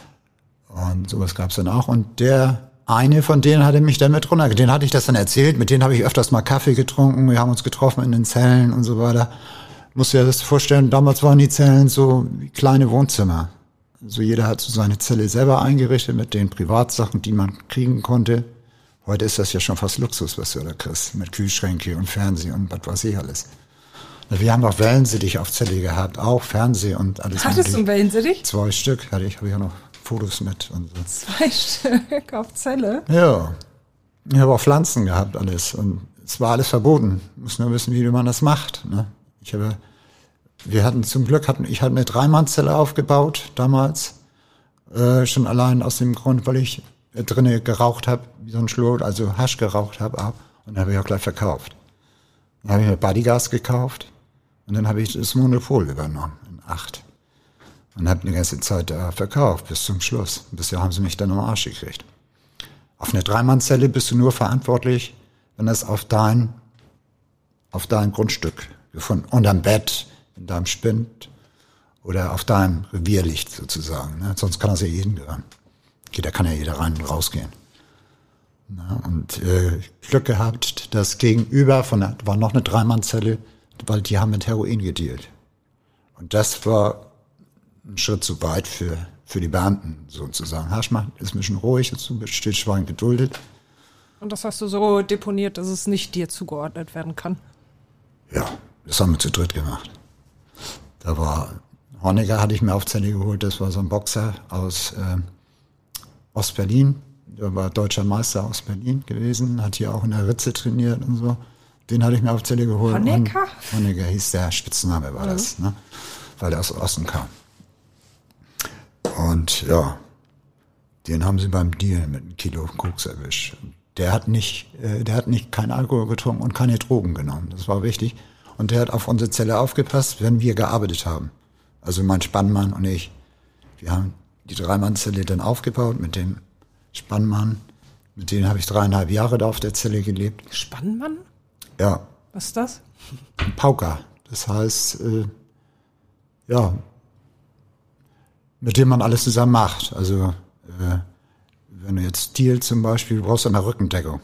Und sowas gab's dann auch. Und der eine von denen hatte mich dann mit runter. Den hatte ich das dann erzählt. Mit denen habe ich öfters mal Kaffee getrunken. Wir haben uns getroffen in den Zellen und so weiter. Musst du dir das vorstellen, damals waren die Zellen so wie kleine Wohnzimmer. Also jeder hat so seine Zelle selber eingerichtet mit den Privatsachen, die man kriegen konnte. Heute ist das ja schon fast Luxus, was du da kriegst. Mit Kühlschränke und Fernsehen und was weiß ich alles. Wir haben auch Wellensittich auf Zelle gehabt, auch Fernsehen und alles. Hattest du einen Wellensittich? Zwei Stück hatte ich, habe ich auch noch Fotos mit und so. Zwei Stück auf Zelle? Ja. Ich habe auch Pflanzen gehabt, alles. Und es war alles verboten. Ich muss nur wissen, wie man das macht. Ne? Ich habe, wir hatten zum Glück, hatten, ich hatte eine Dreimannzelle aufgebaut damals. Äh, schon allein aus dem Grund, weil ich drinnen geraucht habe, wie so ein Schlot, also Hasch geraucht habe auch. Und dann habe ich auch gleich verkauft. Dann habe ich mir Bodygas gekauft und dann habe ich das Monopol übernommen in acht. Und habe eine ganze Zeit da verkauft, bis zum Schluss. Bisher haben sie mich dann am Arsch gekriegt. Auf einer Dreimannzelle bist du nur verantwortlich, wenn das auf dein, auf dein Grundstück gefunden, unterm Bett, in deinem Spind oder auf deinem Revier liegt sozusagen. Ne? Sonst kann das ja jeden gehören. Da kann ja jeder rein und rausgehen. Na, und äh, Glück gehabt, das Gegenüber von der, war noch eine Dreimannzelle, weil die haben mit Heroin gedealt. Und das war ein Schritt zu weit für für die Beamten sozusagen. Hasch macht, ist ein bisschen ruhig, ist stillschweigend geduldet. Und das hast du so deponiert, dass es nicht dir zugeordnet werden kann? Ja, das haben wir zu dritt gemacht. Da war Honecker, hatte ich mir auf Zelle geholt, das war so ein Boxer aus äh, Ostberlin. Der war deutscher Meister aus Berlin gewesen, hat hier auch in der Ritze trainiert und so. Den hatte ich mir auf Zelle geholt. Honecker? Und Honecker hieß der, Spitzname war mhm. das, ne? Weil der aus dem Osten kam. Und ja, den haben sie beim Deal mit einem Kilo Koks erwischt. Der hat nicht, äh, der hat nicht keinen Alkohol getrunken und keine Drogen genommen. Das war wichtig. Und der hat auf unsere Zelle aufgepasst, wenn wir gearbeitet haben. Also mein Spannmann und ich. Wir haben die Dreimannzelle dann aufgebaut mit dem Spannmann. Mit denen habe ich dreieinhalb Jahre da auf der Zelle gelebt. Spannmann? Ja. Was ist das? Ein Pauker. Das heißt, äh, ja, mit dem man alles zusammen macht. Also, äh, wenn du jetzt Deal zum Beispiel, du brauchst eine Rückendeckung.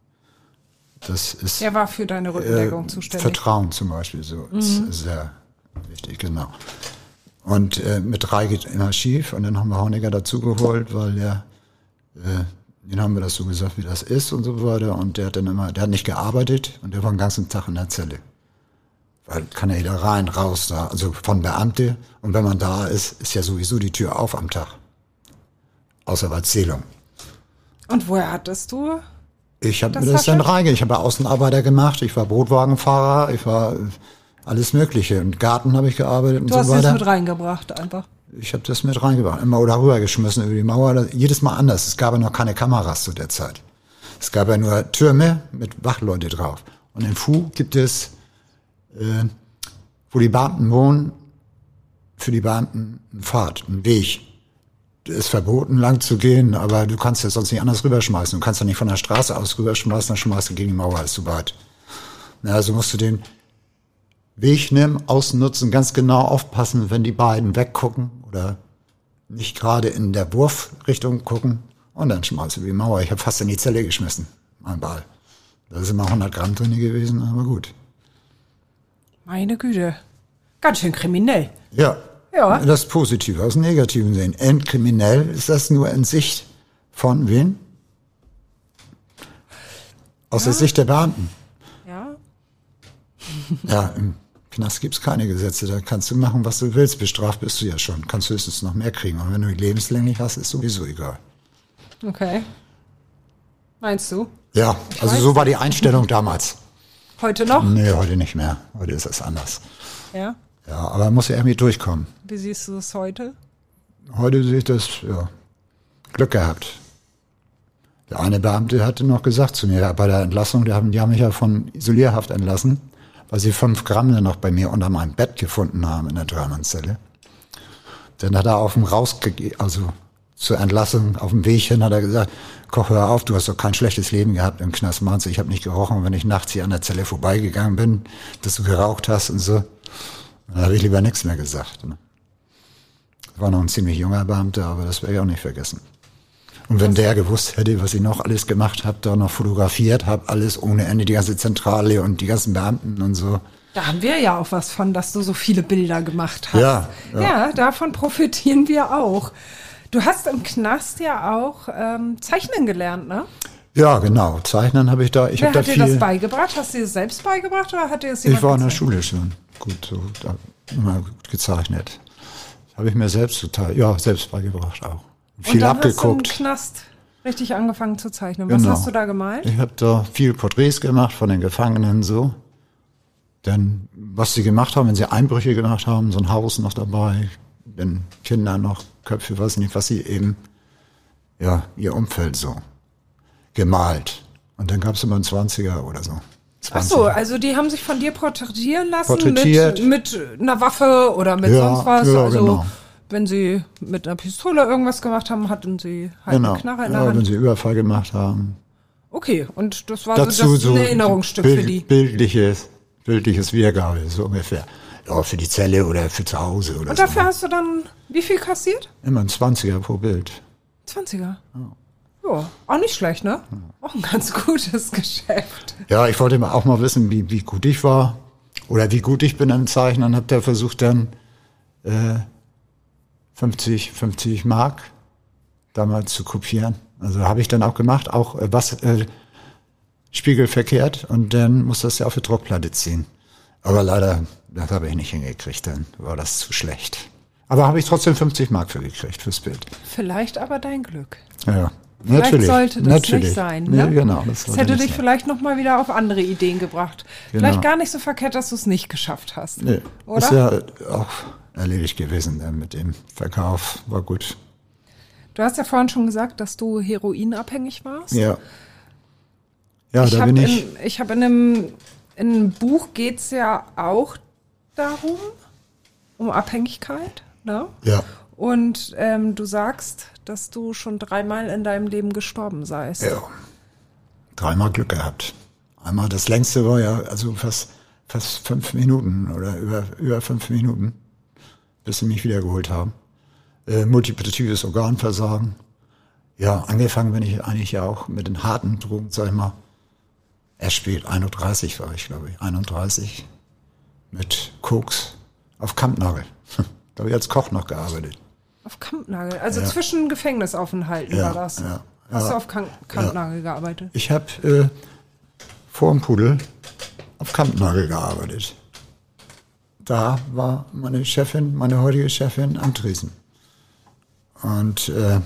Das ist. Der war für deine Rückendeckung äh, zuständig. Vertrauen zum Beispiel, so. Mhm. Ist sehr wichtig, genau. Und äh, mit drei geht immer schief. Und dann haben wir Honecker dazugeholt, weil der, äh, den haben wir das so gesagt, wie das ist und so weiter. Und der hat dann immer, der hat nicht gearbeitet und der war den ganzen Tag in der Zelle. Weil kann ja jeder rein, raus da, also von Beamte. Und wenn man da ist, ist ja sowieso die Tür auf am Tag. Außer bei Zählung. Und woher hattest du? Ich habe mir das dann reinge. Ich habe Außenarbeiter gemacht, ich war Brotwagenfahrer, ich war alles Mögliche. Im Garten habe ich gearbeitet und so weiter. Du hast das mit reingebracht einfach? Ich habe das mit reingebracht, immer oder rübergeschmissen über die Mauer. Jedes Mal anders. Es gab ja noch keine Kameras zu der Zeit. Es gab ja nur Türme mit Wachleute drauf. Und in Fu gibt es, äh, wo die Beamten wohnen, für die Beamten ein Pfad, ein Weg. Es ist verboten, lang zu gehen, aber du kannst ja sonst nicht anders rüberschmeißen. Du kannst ja nicht von der Straße aus rüberschmeißen, dann schmeißt du gegen die Mauer, ist zu weit. Na, also musst du den Weg nehmen, außen nutzen, ganz genau aufpassen, wenn die beiden weggucken oder nicht gerade in der Wurfrichtung gucken und dann schmeißt du die Mauer. Ich habe fast in die Zelle geschmissen, mein Ball. Da ist immer hundert Gramm drin gewesen, aber gut. Meine Güte, ganz schön kriminell. Ja. Ja. Das Positive aus dem Negativen sehen. Entkriminell ist das nur in Sicht von wen? Aus ja. der Sicht der Beamten. Ja. Ja, im Knast gibt's keine Gesetze. Da kannst du machen, was du willst. Bestraft bist du ja schon. Kannst höchstens noch mehr kriegen. Und wenn du lebenslänglich hast, ist sowieso egal. Okay. Meinst du? Ja, Ich also weiß so war die Einstellung damals. Heute noch? Nee, heute nicht mehr. Heute ist es anders. Ja. Ja, aber man muss ja irgendwie durchkommen. Wie siehst du es heute? Heute sehe ich das, ja, Glück gehabt. Der eine Beamte hatte noch gesagt zu mir, bei der Entlassung, die haben, die haben mich ja von Isolierhaft entlassen, weil sie fünf Gramm dann noch bei mir unter meinem Bett gefunden haben in der Dreimannzelle. Dann hat er auf dem rausgegeben, also zur Entlassung auf dem Weg hin, hat er gesagt, Koch, hör auf, du hast doch kein schlechtes Leben gehabt im Knast. Meinst du, ich habe nicht gerochen, wenn ich nachts hier an der Zelle vorbeigegangen bin, dass du geraucht hast und so. Da habe ich lieber nichts mehr gesagt. Ne? War noch ein ziemlich junger Beamter, aber das werde ich auch nicht vergessen. Und wenn der gewusst hätte, was ich noch alles gemacht habe, da noch fotografiert habe, alles ohne Ende, die ganze Zentrale und die ganzen Beamten und so. Da haben wir ja auch was von, dass du so viele Bilder gemacht hast. Ja, ja. Ja, davon profitieren wir auch. Du hast im Knast ja auch ähm, Zeichnen gelernt, ne? Ja, genau. Zeichnen habe ich da. Ich Wer habe da hat dir viel. das beigebracht? Hast du dir das selbst beigebracht oder hat dir das jemand Ich war in der gezeigt? Schule schon gut, so da, immer gut gezeichnet. Habe ich mir selbst total, ja, selbst beigebracht auch. Viel Und dann abgeguckt. hast du im Knast richtig angefangen zu zeichnen. Was Genau. hast du da gemalt? Ich habe da viel Porträts gemacht von den Gefangenen so. Denn was sie gemacht haben, wenn sie Einbrüche gemacht haben, so ein Haus noch dabei, den Kinder noch Köpfe, weiß nicht, was sie eben, ja, ihr Umfeld so gemalt. Und dann gab es immer einen Zwanziger oder so. Ach so, also die haben sich von dir porträtieren lassen Porträtiert. mit, mit einer Waffe oder mit Ja, sonst was. ja, also genau. wenn sie mit einer Pistole irgendwas gemacht haben, hatten sie halt Genau. eine Knarre in der Ja, wenn Hand. sie Überfall gemacht haben. Okay, und das war Dazu so das so Erinnerungsstück Bild, für die. Bildliches, bildliches Wiedergabe, so ungefähr. Ja, für die Zelle oder für zu Hause oder Und so. dafür hast du dann wie viel kassiert? Immer ein Zwanziger pro Bild. zwanziger. Ja, auch nicht schlecht, ne? Auch ein ganz gutes Geschäft. Ja, ich wollte auch mal wissen, wie, wie gut ich war oder wie gut ich bin im Zeichnen. Hab da versucht dann äh, fünfzig, fünfzig Mark damals zu kopieren. Also habe ich dann auch gemacht, auch äh, was äh, spiegelverkehrt und dann muss das ja auf die Druckplatte ziehen. Aber leider, das habe ich nicht hingekriegt, dann war das zu schlecht. Aber habe ich trotzdem fünfzig Mark für gekriegt fürs Bild. Vielleicht aber dein Glück. Ja, Vielleicht natürlich. sollte das natürlich. nicht sein. Nee, Ne? genau, das, Das sollte hätte nicht dich sein. vielleicht noch mal wieder auf andere Ideen gebracht. Genau. Vielleicht gar nicht so verkehrt, dass du es nicht geschafft hast. Nee, Oder? ist ja auch erledigt gewesen dann mit dem Verkauf. War gut. Du hast ja vorhin schon gesagt, dass du heroinabhängig warst. Ja. Ja, ich da hab bin ich. In, ich habe in einem, in einem Buch geht's ja auch darum, um Abhängigkeit. Ne? Ja. Und ähm, du sagst, dass du schon dreimal in deinem Leben gestorben seist. Ja. Dreimal Glück gehabt. Einmal das längste war ja, also fast, fast fünf Minuten oder über, über fünf Minuten, bis sie mich wiedergeholt haben. Äh, multiplitives Organversagen. Ja, angefangen bin ich eigentlich ja auch mit den harten Drogen, sag ich mal. Erst spät, einunddreißig war ich, glaube ich, einunddreißig. Mit Koks auf Kampnagel. Da habe ich als Koch noch gearbeitet. Auf Kampnagel, also Ja. zwischen Gefängnisaufenthalten Ja, war das. ja, Hast ja. du auf Kamp Kampnagel gearbeitet? Ich habe äh, vor dem Pudel auf Kampnagel gearbeitet. Da war meine Chefin, meine heutige Chefin am Tresen. Und äh,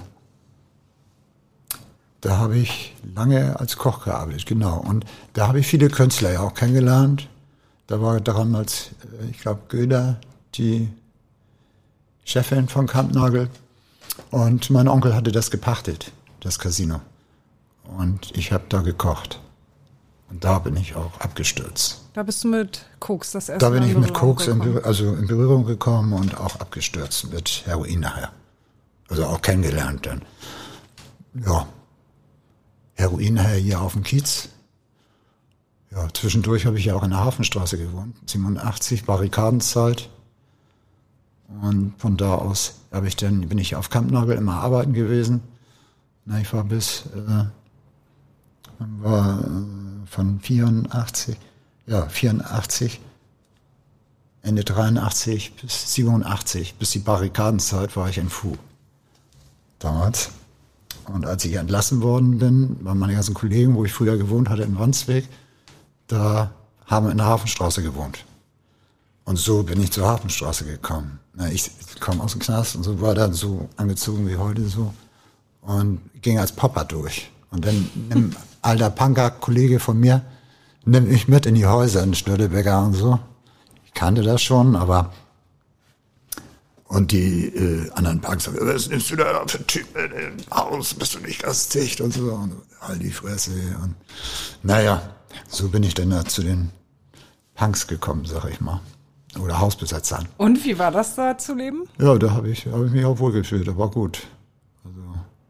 da habe ich lange als Koch gearbeitet, genau. Und da habe ich viele Künstler ja auch kennengelernt. Da war damals, äh, ich glaube, Göder, die Chefin von Kampnagel. Und mein Onkel hatte das gepachtet, das Casino. Und ich habe da gekocht. Und da bin ich auch abgestürzt. Da bist du mit Koks das erste Da bin Mal ich in mit Berührung Koks in, gekommen. Berührung, also in Berührung gekommen und auch abgestürzt mit Heroin nachher. Also auch kennengelernt dann. Ja. Heroin nachher hier auf dem Kiez. Ja, zwischendurch habe ich ja auch in der Hafenstraße gewohnt. siebenundachtzig, Barrikadenzeit. Und von da aus habe ich dann, bin ich auf Kampnagel immer arbeiten gewesen. Na, ich war bis, äh, war äh, von vierundachtzig, ja, vierundachtzig, Ende dreiundachtzig bis siebenundachtzig, bis die Barrikadenzeit war ich in Fu. Damals. Und als ich entlassen worden bin, waren meine ganzen Kollegen, wo ich früher gewohnt hatte, in Wandsweg, da haben wir in der Hafenstraße gewohnt. Und so bin ich zur Hafenstraße gekommen. Na, ich komme aus dem Knast und so war dann so angezogen wie heute so und ging als Popper durch. Und dann nimm alter Punker-Kollege von mir nimmt mich mit in die Häuser in Störtebeker und so. Ich kannte das schon, aber und die äh, anderen Punks sagen, was nimmst du da für Typen im Haus, bist du nicht gasticht und so. Und all die Fresse. Und naja, so bin ich dann da zu den Punks gekommen, sag ich mal. Oder Hausbesetzern. Und wie war das da zu leben? Ja, da habe ich, hab ich mich auch wohlgefühlt, das war gut. Also,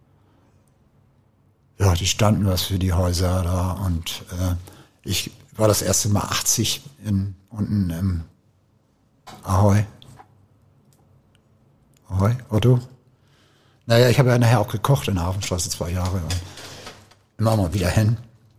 ja, die standen was für die Häuser da und äh, ich war das erste Mal achtzig in, unten im Ahoi. Ahoi, Otto. Naja, ich habe ja nachher auch gekocht in der Hafenstraße zwei Jahre und immer mal wieder hin.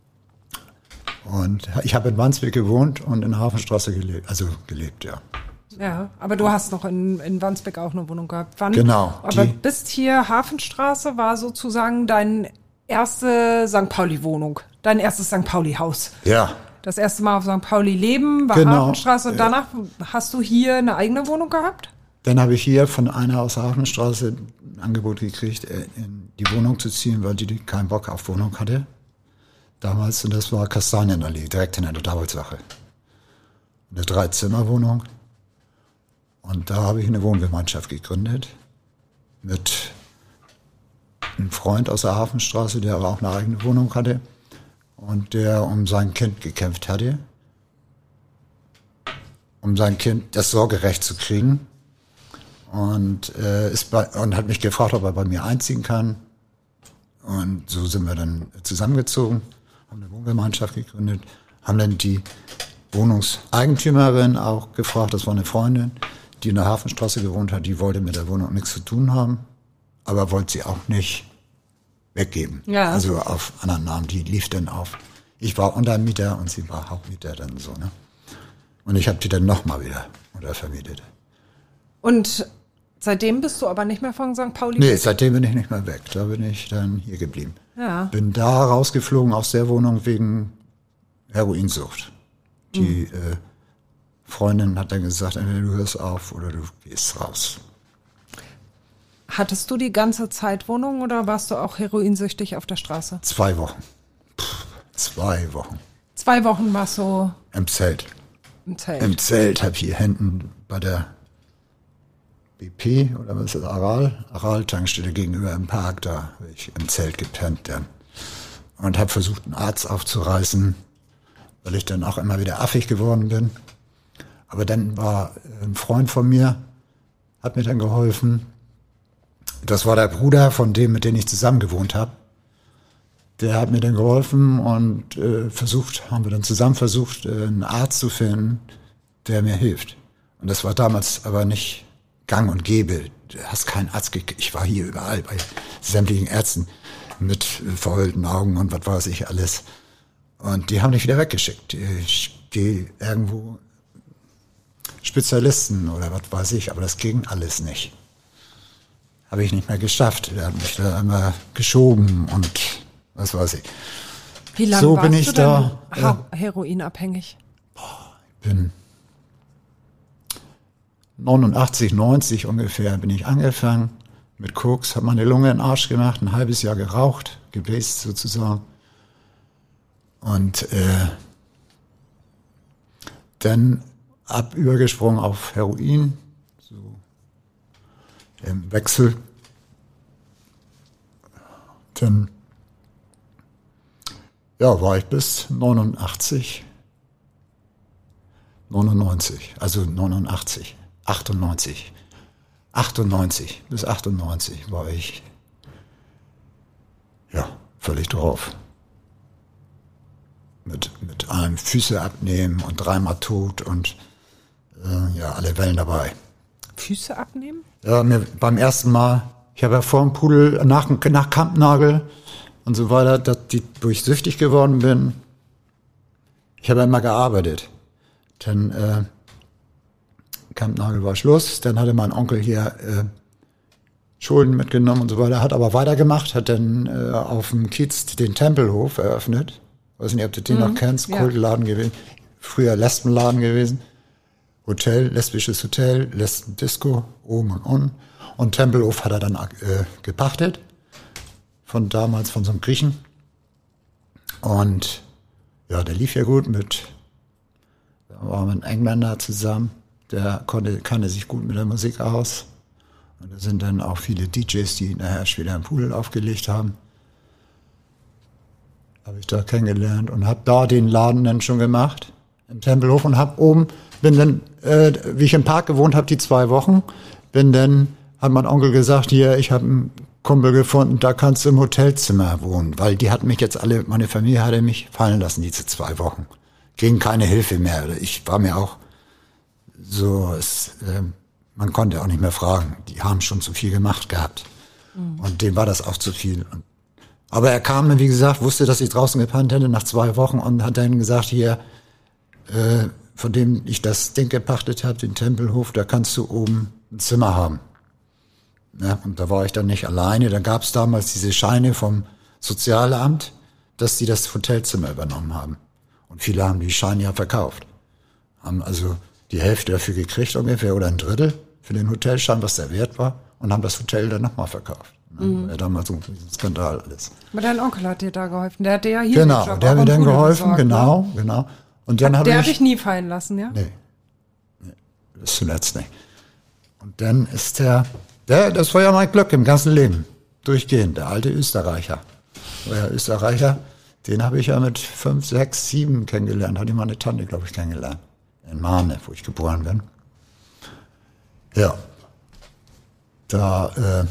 Und ich habe in Wandsbek gewohnt und in der Hafenstraße gelebt, also gelebt, ja. Ja, aber du hast noch in, in Wandsbek auch eine Wohnung gehabt. Wann? Genau. Aber die, bist hier, Hafenstraße war sozusagen dein erste Sankt Pauli-Wohnung, dein erstes Sankt Pauli-Haus. Ja. Das erste Mal auf Sankt Pauli leben war Genau. Hafenstraße und danach hast du hier eine eigene Wohnung gehabt? Dann habe ich hier von einer aus der Hafenstraße ein Angebot gekriegt, in die Wohnung zu ziehen, weil die keinen Bock auf Wohnung hatte. Damals, und das war Kastanienallee, direkt hinter der Davidsache. Eine Dreizimmerwohnung. Und da habe ich eine Wohngemeinschaft gegründet mit einem Freund aus der Hafenstraße, der aber auch eine eigene Wohnung hatte und der um sein Kind gekämpft hatte, um sein Kind das Sorgerecht zu kriegen. Und, äh, ist bei, und hat mich gefragt, ob er bei mir einziehen kann. Und so sind wir dann zusammengezogen, haben eine Wohngemeinschaft gegründet, haben dann die Wohnungseigentümerin auch gefragt, das war eine Freundin, die in der Hafenstraße gewohnt hat, die wollte mit der Wohnung nichts zu tun haben, aber wollte sie auch nicht weggeben. Ja. Also auf anderen Namen, die lief dann auf. Ich war Untermieter und sie war Hauptmieter dann so, ne? Und ich habe die dann nochmal wieder untervermietet. Und seitdem bist du aber nicht mehr von Sankt Pauli? Nee, seitdem bin ich nicht mehr weg. Da bin ich dann hier geblieben. Ja. Bin da rausgeflogen aus der Wohnung wegen Heroinsucht. Die mhm. äh, Freundin hat dann gesagt, entweder du hörst auf oder du gehst raus. Hattest du die ganze Zeit Wohnung oder warst du auch heroinsüchtig auf der Straße? Zwei Wochen. Puh, zwei Wochen. Zwei Wochen warst du Im Zelt. im Zelt? Im Zelt, hab hier hinten bei der B P oder was ist das, Aral? Aral-Tankstelle gegenüber im Park, da habe ich im Zelt gepennt dann. Und habe versucht, einen Arzt aufzureißen, weil ich dann auch immer wieder affig geworden bin. Aber dann war ein Freund von mir, hat mir dann geholfen. Das war der Bruder von dem, mit dem ich zusammen gewohnt habe. Der hat mir dann geholfen und äh, versucht, haben wir dann zusammen versucht, äh, einen Arzt zu finden, der mir hilft. Und das war damals aber nicht gang und gäbe. Du hast keinen Arzt gekriegt. Ich war hier überall bei sämtlichen Ärzten mit verheulten Augen und was weiß ich alles. Und die haben mich wieder weggeschickt. Ich gehe irgendwo Spezialisten oder was weiß ich, aber das ging alles nicht. Habe ich nicht mehr geschafft. Der hat mich da immer geschoben und was weiß ich. Wie lange so warst bin ich du da, denn ha- heroinabhängig? Ich bin neunundachtzig, neunzig ungefähr bin ich angefangen mit Koks, habe meine Lunge in den Arsch gemacht, ein halbes Jahr geraucht, gebläst sozusagen. Und äh, dann ab übergesprungen auf Heroin, so im Wechsel. Dann ja, war ich bis neunundachtzig, neunundneunzig, also neunundachtzig, achtundneunzig, achtundneunzig bis achtundneunzig war ich ja völlig drauf. Mit, mit allem Füße abnehmen und dreimal tot und äh, ja, alle Wellen dabei. Füße abnehmen? Ja, mir beim ersten Mal, ich habe ja vor dem Pudel, nach, nach Kampnagel und so weiter, dass die, wo ich süchtig geworden bin, ich habe immer gearbeitet. Dann äh, Kampnagel war Schluss, dann hatte mein Onkel hier äh, Schulden mitgenommen und so weiter, hat aber weitergemacht, hat dann äh, auf dem Kiez den Tempelhof eröffnet. Weiß nicht, ob du den mhm, noch kennst, ja. Kultladen gewesen, früher Lesbenladen gewesen, Hotel, lesbisches Hotel, Lesben-Disco, oben und unten. Und Tempelhof hat er dann äh, gepachtet, von damals, von so einem Griechen. Und ja, der lief ja gut mit, da war ein Engländer zusammen, der konnte, kannte sich gut mit der Musik aus. Und da sind dann auch viele D Js, die nachher später im Pudel aufgelegt haben. Habe ich da kennengelernt und habe da den Laden dann schon gemacht, im Tempelhof, und habe oben, bin dann, äh, wie ich im Park gewohnt habe, die zwei Wochen, bin dann, hat mein Onkel gesagt, hier, ich habe einen Kumpel gefunden, da kannst du im Hotelzimmer wohnen, weil die hatten mich jetzt alle, meine Familie hatte mich fallen lassen, diese zwei Wochen. Ging keine Hilfe mehr. Ich war mir auch so, es, äh, man konnte auch nicht mehr fragen. Die haben schon zu viel gemacht gehabt. Mhm. Und dem war das auch zu viel. Und, aber er kam, wie gesagt, wusste, dass ich draußen gepennt hätte nach zwei Wochen und hat dann gesagt, hier, äh, von dem ich das Ding gepachtet habe, den Tempelhof, da kannst du oben ein Zimmer haben. Ja, und da war ich dann nicht alleine. Da gab es damals diese Scheine vom Sozialamt, dass die das Hotelzimmer übernommen haben. Und viele haben die Scheine ja verkauft. Haben also die Hälfte dafür gekriegt ungefähr oder ein Drittel für den Hotelschein, was der Wert war, und haben das Hotel dann nochmal verkauft. Mhm. Ja, damals so ein Skandal alles. Aber dein Onkel hat dir da geholfen. Der hat dir ja hier Genau, Job, der hat mir dann geholfen, besorgt, genau, ne? genau. Und dann habe ich... Der hat dich nie fallen lassen, ja? Nee, nee, bis zuletzt nicht. Und dann ist der... Der, das war ja mein Glück im ganzen Leben. Durchgehend. Der alte Österreicher. Der Österreicher, den habe ich ja mit fünf, sechs, sieben kennengelernt. Hat die meine Tante, glaube ich, kennengelernt. In Mahne, wo ich geboren bin. Ja. Da, äh,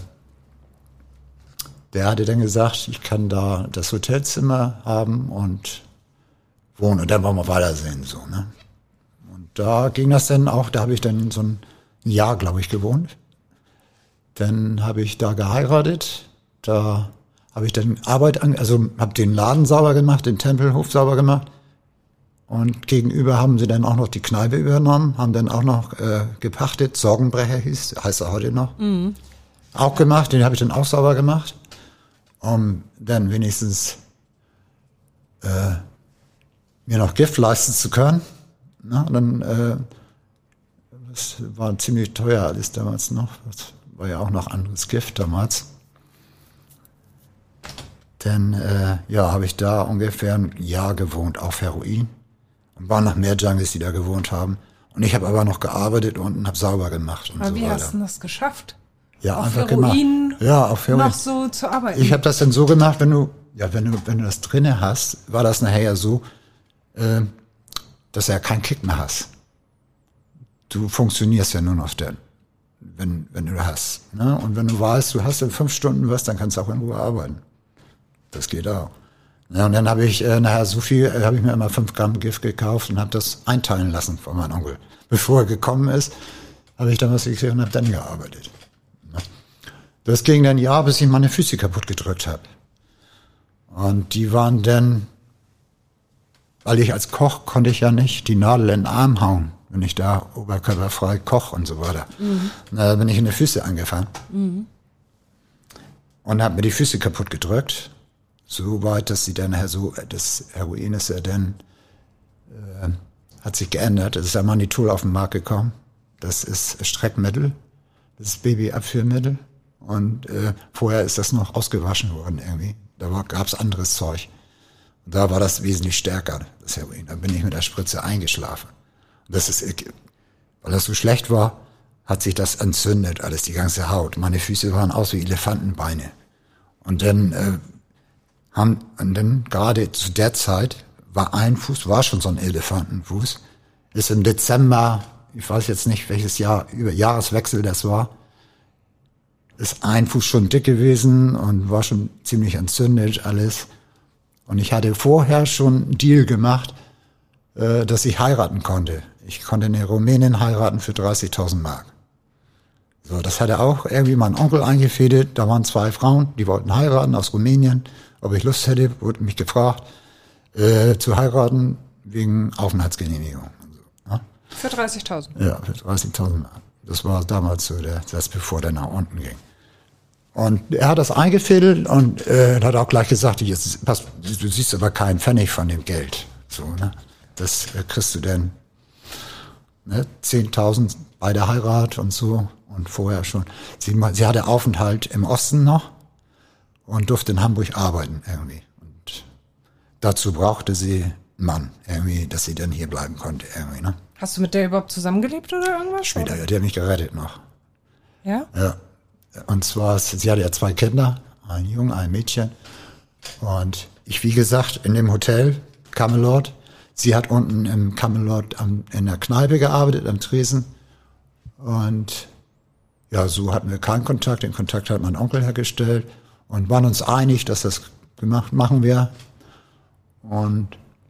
der hatte dann gesagt, ich kann da das Hotelzimmer haben und wohnen. Und dann wollen wir weitersehen, so, ne? Und da ging das dann auch, da habe ich dann so ein Jahr, glaube ich, gewohnt. Dann habe ich da geheiratet, da habe ich dann Arbeit, an, also habe den Laden sauber gemacht, den Tempelhof sauber gemacht, und gegenüber haben sie dann auch noch die Kneipe übernommen, haben dann auch noch äh, gepachtet, Sorgenbrecher hieß, heißt er heute noch, mhm. auch gemacht, den habe ich dann auch sauber gemacht, um dann wenigstens äh, mir noch Gift leisten zu können. Na, dann, äh, das war ziemlich teuer alles damals noch, das war ja auch noch anderes Gift damals. Dann äh, ja, habe ich da ungefähr ein Jahr gewohnt auf Heroin. Und waren noch mehr Junkies, die da gewohnt haben. Und ich habe aber noch gearbeitet und habe sauber gemacht und aber so wie weiter. hast du das geschafft? Ja, auf einfach Heroin gemacht. Ja, auf Heroin. Noch so zu arbeiten? Ich habe das dann so gemacht, wenn du, ja, wenn du, wenn du das drinne hast, war das nachher ja so, äh, dass du ja keinen Kick mehr hast. Du funktionierst ja nur noch dann. Wenn, wenn du hast. Ne? Und wenn du weißt, du hast in fünf Stunden was, dann kannst du auch in Ruhe arbeiten. Das geht auch. Ja, und dann habe ich äh, nachher so viel, äh, habe ich mir immer fünf Gramm Gift gekauft und habe das einteilen lassen von meinem Onkel. Bevor er gekommen ist, habe ich dann was gekriegt und habe dann gearbeitet. Ne? Das ging dann ein Jahr, bis ich meine Füße kaputt gedrückt habe. Und die waren dann, weil ich als Koch konnte ich ja nicht die Nadel in den Arm hauen, wenn ich da oberkörperfrei koch und so weiter. Mhm. Da bin ich in die Füße angefangen. Mhm. Und habe mir die Füße kaputt gedrückt. So weit, dass sie dann, so, das Heroin ist ja dann, äh, hat sich geändert. Es ist ja Manitol auf den Markt gekommen. Das ist Streckmittel. Das ist Babyabführmittel. Und äh, vorher ist das noch ausgewaschen worden irgendwie. Da gab es anderes Zeug. Und da war das wesentlich stärker, das Heroin. Da bin ich mit der Spritze eingeschlafen. Das ist, weil das so schlecht war, hat sich das entzündet, alles, die ganze Haut. Meine Füße waren aus wie Elefantenbeine. Und dann äh, haben, und dann gerade zu der Zeit war ein Fuß, war schon so ein Elefantenfuß, ist im Dezember, ich weiß jetzt nicht welches Jahr, über Jahreswechsel das war, ist ein Fuß schon dick gewesen und war schon ziemlich entzündet, alles. Und ich hatte vorher schon einen Deal gemacht, äh, dass ich heiraten konnte. Ich konnte eine Rumänin heiraten für dreißigtausend Mark. So, das hatte auch irgendwie mein Onkel eingefädelt. Da waren zwei Frauen, die wollten heiraten aus Rumänien. Ob ich Lust hätte, wurde mich gefragt, äh, zu heiraten wegen Aufenthaltsgenehmigung. Und so, ja? Für dreißigtausend? Ja, für dreißigtausend Mark. Das war damals so, der, das bevor der nach unten ging. Und er hat das eingefädelt und äh, hat auch gleich gesagt, jetzt, pass, du siehst aber keinen Pfennig von dem Geld. So, ne? Das äh, kriegst du denn, ne? zehntausend bei der Heirat und so. Und vorher schon. Sie, sie hatte Aufenthalt im Osten noch und durfte in Hamburg arbeiten irgendwie. Und dazu brauchte sie einen Mann, irgendwie, dass sie dann hier bleiben konnte, irgendwie, ne? Hast du mit der überhaupt zusammengelebt oder irgendwas? Später, ja, die hat mich gerettet noch. Ja? Ja. Und zwar, sie hatte ja zwei Kinder, ein Junge, ein Mädchen. Und ich, wie gesagt, in dem Hotel Camelot. Sie hat unten im Camelot am, in der Kneipe gearbeitet, am Tresen. Und ja, so hatten wir keinen Kontakt. Den Kontakt hat mein Onkel hergestellt und waren uns einig, dass das gemacht machen wir. Und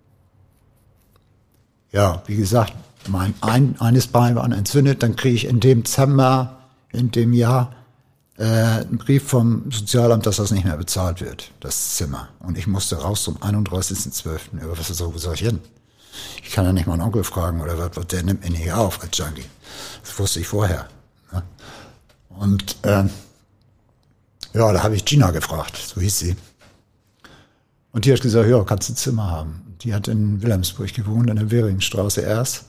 ja, wie gesagt, mein ein, eines Bein war entzündet. Dann kriege ich in dem Dezember, in dem Jahr, äh, einen Brief vom Sozialamt, dass das nicht mehr bezahlt wird, das Zimmer. Und ich musste raus zum einunddreißigsten zwölften Was soll, wo soll ich hin? Ich kann ja nicht meinen Onkel fragen oder was, der nimmt mich nicht auf als Junkie. Das wusste ich vorher. Ne? Und äh, ja, da habe ich Gina gefragt, so hieß sie. Und die hat gesagt, ja, kannst du ein Zimmer haben. Die hat in Wilhelmsburg gewohnt, in der Währingstraße erst.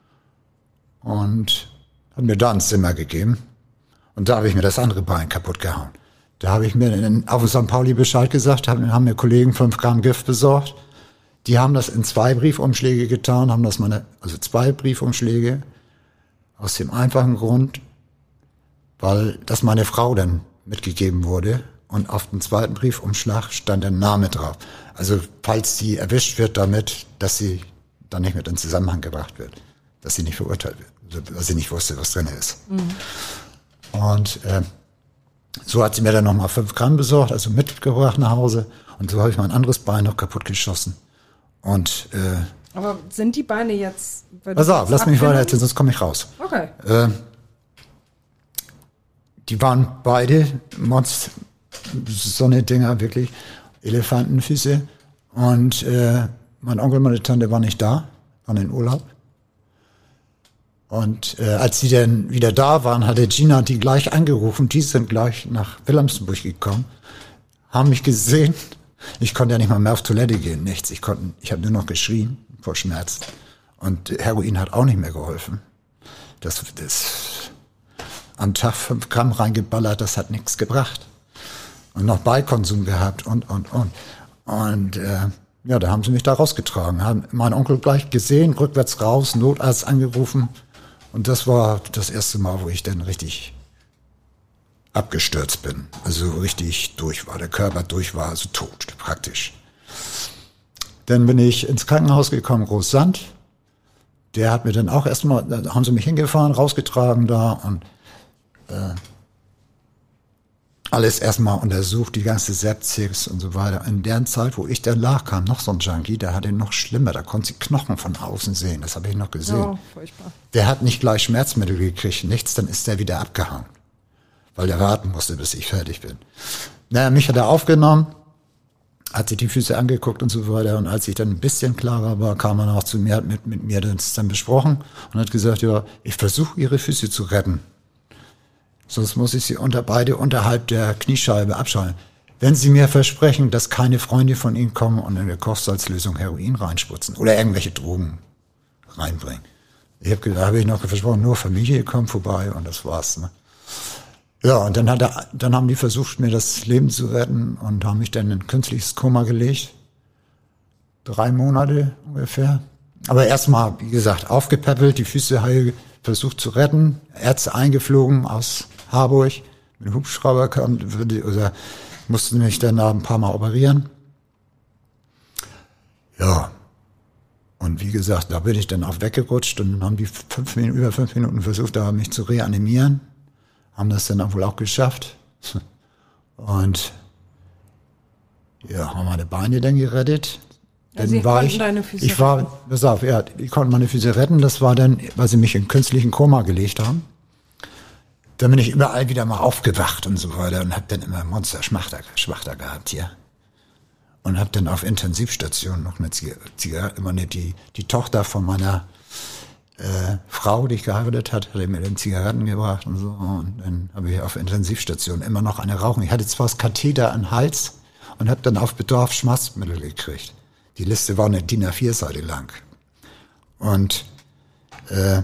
Und hat mir da ein Zimmer gegeben. Und da habe ich mir das andere Bein kaputt gehauen. Da habe ich mir in, auf Sankt Pauli Bescheid gesagt, haben, haben mir Kollegen fünf Gramm Gift besorgt. Die haben das in zwei Briefumschläge getan, haben das meine, also zwei Briefumschläge, aus dem einfachen Grund, weil das meine Frau dann mitgegeben wurde und auf dem zweiten Briefumschlag stand der Name drauf. Also falls sie erwischt wird damit, dass sie dann nicht mit in Zusammenhang gebracht wird, dass sie nicht verurteilt wird, dass sie nicht wusste, was drin ist. Mhm. Und äh, so hat sie mir dann nochmal fünf Gramm besorgt, also mitgebracht nach Hause. Und so habe ich mein anderes Bein noch kaputt geschossen. Und, äh, aber sind die Beine jetzt... Pass auf, lass mich weiter erzählen, sonst komme ich raus. Okay. Äh, die waren beide Monster, so eine Dinger, wirklich Elefantenfüße. Und äh, mein Onkel und meine Tante waren nicht da, waren in Urlaub. Und äh, als sie dann wieder da waren, hatte Gina die gleich angerufen. Die sind gleich nach Wilhelmsburg gekommen, haben mich gesehen. Ich konnte ja nicht mal mehr auf Toilette gehen, nichts. Ich konnte, ich habe nur noch geschrien vor Schmerz. Und Heroin hat auch nicht mehr geholfen. Das, das am Tag fünf Gramm reingeballert, das hat nichts gebracht. Und noch Beikonsum gehabt und, und, und. Und äh, ja, da haben sie mich da rausgetragen. Haben meinen Onkel gleich gesehen, rückwärts raus, Notarzt angerufen. Und das war das erste Mal, wo ich dann richtig abgestürzt bin. Also richtig durch war, der Körper durch war, also tot praktisch. Dann bin ich ins Krankenhaus gekommen, Großsand. Der hat mir dann auch erstmal, da haben sie mich hingefahren, rausgetragen da und äh, alles erstmal untersucht, die ganze Sepsis und so weiter. In der Zeit, wo ich dann lag, kam noch so ein Junkie, der hatte noch schlimmer, da konnte sie Knochen von außen sehen, das habe ich noch gesehen. Oh, furchtbar. Der hat nicht gleich Schmerzmittel gekriegt, nichts, dann ist der wieder abgehauen, weil der warten musste, bis ich fertig bin. Naja, mich hat er aufgenommen, hat sich die Füße angeguckt und so weiter. Und als ich dann ein bisschen klarer war, kam er auch zu mir, hat mit, mit mir das dann besprochen und hat gesagt, ja, ich versuche Ihre Füße zu retten. Sonst muss ich sie unter beide unterhalb der Kniescheibe abschalten. Wenn Sie mir versprechen, dass keine Freunde von Ihnen kommen und in der Kochsalzlösung Heroin reinspritzen oder irgendwelche Drogen reinbringen. Ich habe da habe ich noch versprochen, nur Familie kommt vorbei und das war's. Ne? Ja, und dann hat er, dann haben die versucht, mir das Leben zu retten und haben mich dann in ein künstliches Koma gelegt. Drei Monate ungefähr. Aber erstmal, wie gesagt, aufgepäppelt, die Füße heil versucht zu retten, Ärzte eingeflogen aus Harburg, mit dem Hubschrauber kam, oder mussten mich dann ein paar Mal operieren. Ja. Und wie gesagt, da bin ich dann auch weggerutscht und haben die fünf Minuten, über fünf Minuten versucht, da mich zu reanimieren. Haben das dann wohl auch geschafft. Und ja, haben meine Beine dann gerettet. Dann Sie war konnten ich, deine Füße ich war, pass auf, ja, die konnten meine Füße retten. Das war dann, weil sie mich in künstlichen Koma gelegt haben. Dann bin ich überall wieder mal aufgewacht und so weiter und habe dann immer Monster-Schmachter Schmachter gehabt hier. Und habe dann auf Intensivstation noch eine Zigarette, immer eine, die, die Tochter von meiner äh, Frau, die ich geheiratet hat, hatte mir dann Zigaretten gebracht und so. Und dann habe ich auf Intensivstation immer noch eine rauchen. Ich hatte zwar das Katheter an den Hals und habe dann auf Bedarf Schmerzmittel gekriegt. Die Liste war eine D I N A vier Seite lang. Und äh,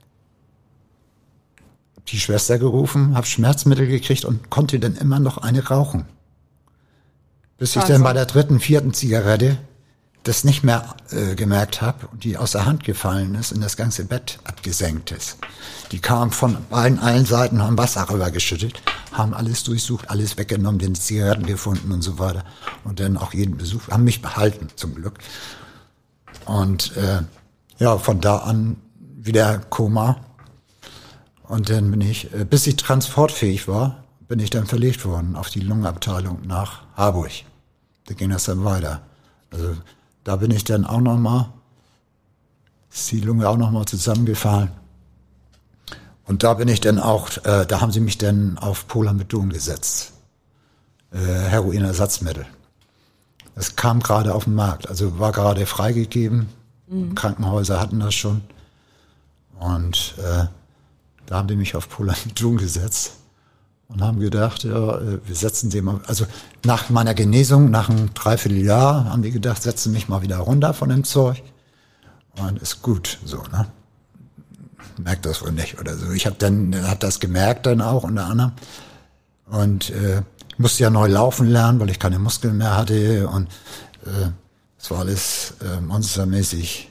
die Schwester gerufen, habe Schmerzmittel gekriegt und konnte dann immer noch eine rauchen. Bis ich also. dann bei der dritten, vierten Zigarette das nicht mehr äh, gemerkt habe und die aus der Hand gefallen ist und das ganze Bett abgesenkt ist. Die kamen von allen, allen Seiten, haben Wasser rübergeschüttet, haben alles durchsucht, alles weggenommen, den Zigaretten gefunden und so weiter. Und dann auch jeden besucht, haben mich behalten, zum Glück. Und äh, ja, von da an wieder Koma. Und dann bin ich, äh, bis ich transportfähig war, bin ich dann verlegt worden auf die Lungenabteilung nach Harburg. Da ging das dann weiter. Also da bin ich dann auch nochmal, ist die Lunge auch nochmal zusammengefallen. Und da bin ich dann auch, äh, da haben sie mich dann auf Polamidon gesetzt. Äh, Heroinersatzmittel. Das kam gerade auf den Markt, also war gerade freigegeben. Mhm. Krankenhäuser hatten das schon. Und äh, da haben die mich auf Polamidon gesetzt und haben gedacht, ja, wir setzen sie mal, also nach meiner Genesung, nach einem Dreivierteljahr, haben die gedacht, setzen mich mal wieder runter von dem Zeug. Und ist gut, so, ne? Merkt das wohl nicht oder so. Ich habe dann, hat das gemerkt dann auch unter anderem. Und äh, ich musste ja neu laufen lernen, weil ich keine Muskeln mehr hatte. Und äh, es war alles äh, monstermäßig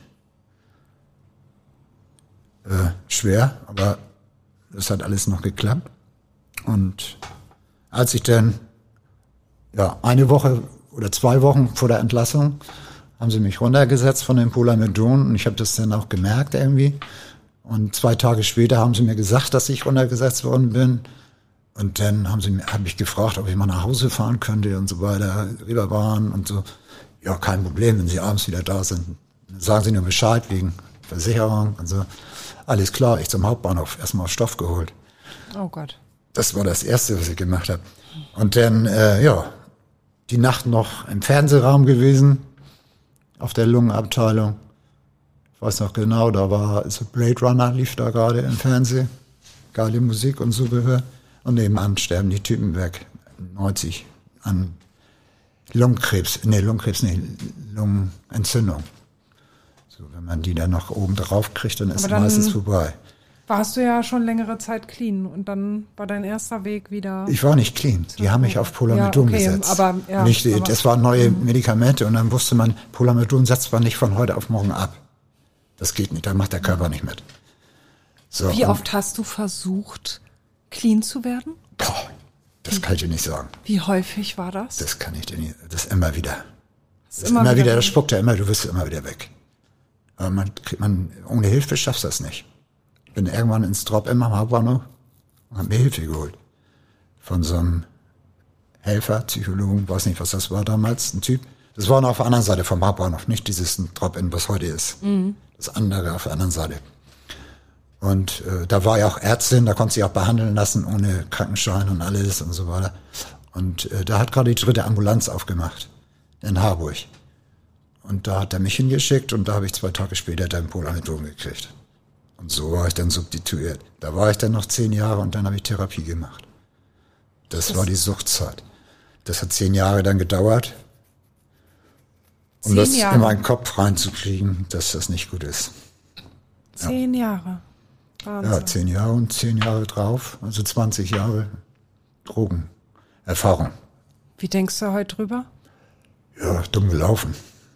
äh, schwer, aber das hat alles noch geklappt. Und als ich dann, ja, eine Woche oder zwei Wochen vor der Entlassung, haben sie mich runtergesetzt von dem Polamidon und ich habe das dann auch gemerkt irgendwie. Und zwei Tage später haben sie mir gesagt, dass ich runtergesetzt worden bin. Und dann haben sie mir, habe ich gefragt, ob ich mal nach Hause fahren könnte und so weiter, Reeperbahn und so. Ja, kein Problem, wenn Sie abends wieder da sind. Dann sagen Sie nur Bescheid wegen Versicherung und so. Alles klar, ich zum Hauptbahnhof, erstmal Stoff geholt. Oh Gott. Das war das Erste, was ich gemacht habe. Und dann, äh, ja, die Nacht noch im Fernsehraum gewesen, auf der Lungenabteilung. Ich weiß noch genau, da war also Blade Runner, lief da gerade im Fernsehen. Geile Musik und Zubehör. Und nebenan sterben die Typen weg. neunzig an Lungenkrebs, nee, Lungenkrebs, nee, Lungenentzündung. So, wenn man die dann noch oben drauf kriegt, dann ist meistens vorbei. Warst du ja schon längere Zeit clean und dann war dein erster Weg wieder... Ich war nicht clean. Die haben mich auf Polamidon ja, okay, gesetzt. Aber, ja, nicht, aber, das waren neue mh. Medikamente und dann wusste man, Polamidon setzt man nicht von heute auf morgen ab. Das geht nicht, da macht der Körper nicht mit. So, Wie oft hast du versucht, clean zu werden? Boah, das kann ich dir nicht sagen. Wie häufig war das? Das kann ich dir nicht, das ist immer wieder. Das ist immer, immer wieder, wieder das spuckt ja immer, du wirst immer wieder weg. Aber man, man, ohne Hilfe schaffst du das nicht. Ich bin irgendwann ins Drop-In am Hauptbahnhof und habe mir Hilfe geholt. Von so einem Helfer, Psychologen, weiß nicht, was das war damals, ein Typ. Das war noch auf der anderen Seite vom Hauptbahnhof, nicht dieses Drop-In, was heute ist. Mhm. Das andere auf der anderen Seite. Und äh, da war ja auch Ärztin, da konnte sie auch behandeln lassen, ohne Krankenschein und alles und so weiter. Und äh, da hat gerade die dritte Ambulanz aufgemacht, in Harburg. Und da hat er mich hingeschickt und da habe ich zwei Tage später dann Polamidon gekriegt. Und so war ich dann substituiert. Da war ich dann noch zehn Jahre und dann habe ich Therapie gemacht. Das, das war die Suchtzeit. Das hat zehn Jahre dann gedauert, um das Jahre. in meinen Kopf reinzukriegen, dass das nicht gut ist. Zehn ja. Jahre. Wahnsinn. Ja, zehn Jahre und zehn Jahre drauf, also zwanzig Jahre Drogenerfahrung. Wie denkst du heute drüber? Ja, dumm gelaufen.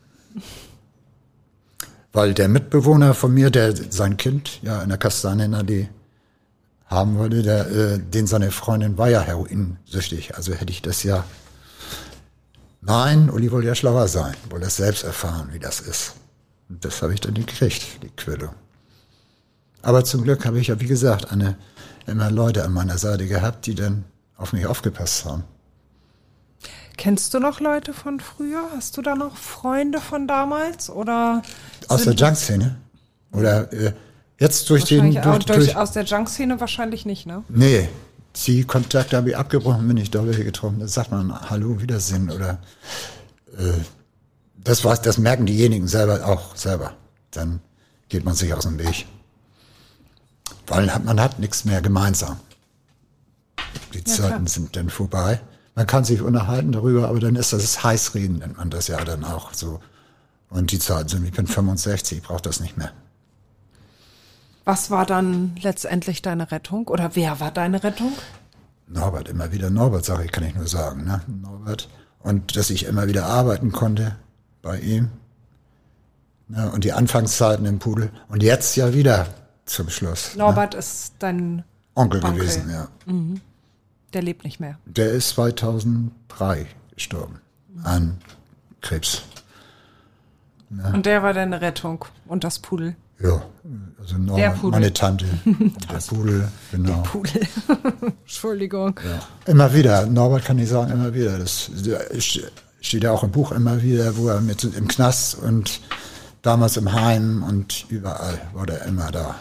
Weil der Mitbewohner von mir, der sein Kind ja in der Kastanienallee haben wollte, der, äh, den seine Freundin war ja heroinsüchtig. Also hätte ich das ja... Nein, Uli wollte ja schlauer sein, wollte das selbst erfahren, wie das ist. Und das habe ich dann gekriegt, die Quelle. Aber zum Glück habe ich ja, wie gesagt, eine, immer Leute an meiner Seite gehabt, die dann auf mich aufgepasst haben. Kennst du noch Leute von früher? Hast du da noch Freunde von damals? Oder aus der Junk-Szene? Oder äh, jetzt durch den... Durch, durch, durch, aus der Junk-Szene wahrscheinlich nicht, ne? Nee, die Kontakte habe ich abgebrochen, bin ich da welche getroffen. Da sagt man Hallo, Wiedersehen oder... Äh, das, war, das merken diejenigen selber auch selber. Dann geht man sich aus dem Weg. Weil man hat nichts mehr gemeinsam. Die ja, Zeiten klar. sind dann vorbei. Man kann sich unterhalten darüber, aber dann ist das Heißreden, nennt man das ja dann auch so. Und die Zeiten sind, ich bin fünfundsechzig, ich brauche das nicht mehr. Was war dann letztendlich deine Rettung? Oder wer war deine Rettung? Norbert, immer wieder Norbert, sage ich, kann ich nur sagen. Ne? Norbert. Und dass ich immer wieder arbeiten konnte bei ihm. Ne? Und die Anfangszeiten im Pudel. Und jetzt ja wieder zum Schluss. Norbert ne? ist dein Onkel, Onkel gewesen, ja. Mhm. Der lebt nicht mehr. Der ist zweitausenddrei gestorben an Krebs. Ne? Und der war deine Rettung und das Pudel. Ja, also Norbert, Der Pudel. meine Tante, der Pudel, genau. Der Pudel. Entschuldigung. Ja. Immer wieder, Norbert kann ich sagen, immer wieder. Das steht ja auch im Buch immer wieder, wo er mit im Knast und damals im Heim und überall war der immer da.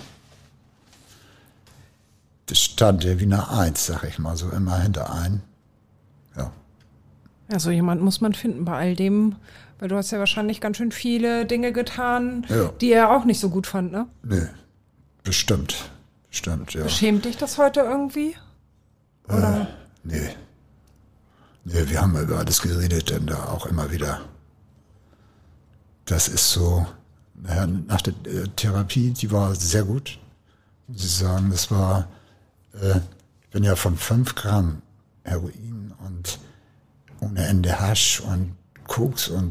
Das stand der wie eine Eins, sag ich mal, so immer hinter ein. Ja. Ja, so jemand muss man finden bei all dem, weil du hast ja wahrscheinlich ganz schön viele Dinge getan, Ja. die er auch nicht so gut fand, ne? Nö, bestimmt, bestimmt, ja. Schämt dich das heute irgendwie? Oder? Äh, nee. Nee, wir haben über alles geredet, denn da auch immer wieder. Das ist so, naja, nach der äh, Therapie, die war sehr gut, muss ich sagen. Das war, äh, ich bin ja von fünf Gramm Heroin und ohne Ende Hasch und Koks und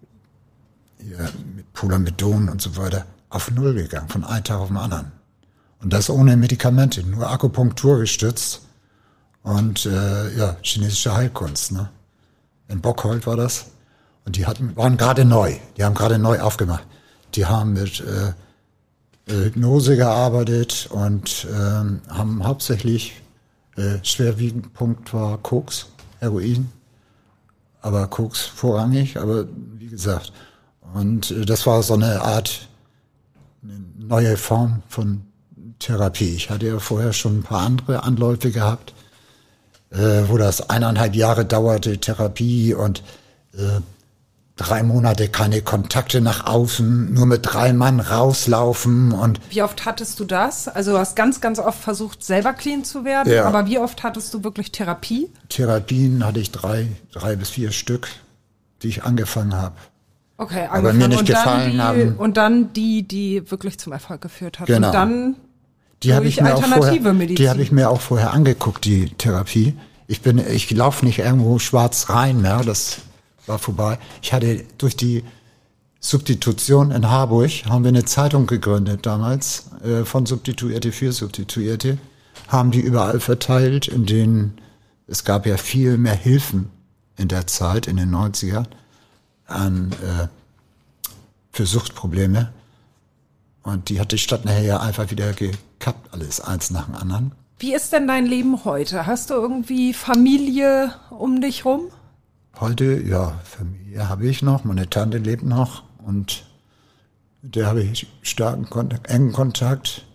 hier mit Polamidon und so weiter auf Null gegangen, von einem Tag auf den anderen. Und das ohne Medikamente, nur Akupunktur gestützt und äh, ja, chinesische Heilkunst. Ne? In Bockhold war das. Und die hatten, waren gerade neu, die haben gerade neu aufgemacht. Die haben mit äh, Hypnose gearbeitet und ähm, haben hauptsächlich, äh, schwerwiegend Punkt war Koks, Heroin, aber Koks vorrangig, aber wie gesagt. Und äh, das war so eine Art, eine neue Form von Therapie. Ich hatte ja vorher schon ein paar andere Anläufe gehabt, äh, wo das eineinhalb Jahre dauerte, Therapie und äh, drei Monate keine Kontakte nach außen, nur mit drei Mann rauslaufen und Wie oft hattest du das? Also du hast ganz, ganz oft versucht, selber clean zu werden, Ja. aber wie oft hattest du wirklich Therapie? Therapien hatte ich drei, drei bis vier Stück, die ich angefangen habe. Okay, Aber mir nicht und gefallen dann die, haben. Und dann die, die wirklich zum Erfolg geführt hat. Genau. Und dann Die habe durch ich mir auch alternative vorher, Medizin. die habe ich mir auch vorher angeguckt, die Therapie. Ich bin, ich laufe nicht irgendwo schwarz rein, mehr. Das war vorbei. Ich hatte durch die Substitution in Harburg, haben wir eine Zeitung gegründet damals, äh, von Substituierte für Substituierte, haben die überall verteilt, in denen, es gab ja viel mehr Hilfen in der Zeit, in den neunzigern, an, äh, für Suchtprobleme. Und die hat die Stadt nachher ja einfach wieder gekappt, alles eins nach dem anderen. Wie ist denn dein Leben heute? Hast du irgendwie Familie um dich rum? Heute, ja, Familie habe ich noch, meine Tante lebt noch und mit der habe ich starken Kontakt, engen Kontakt.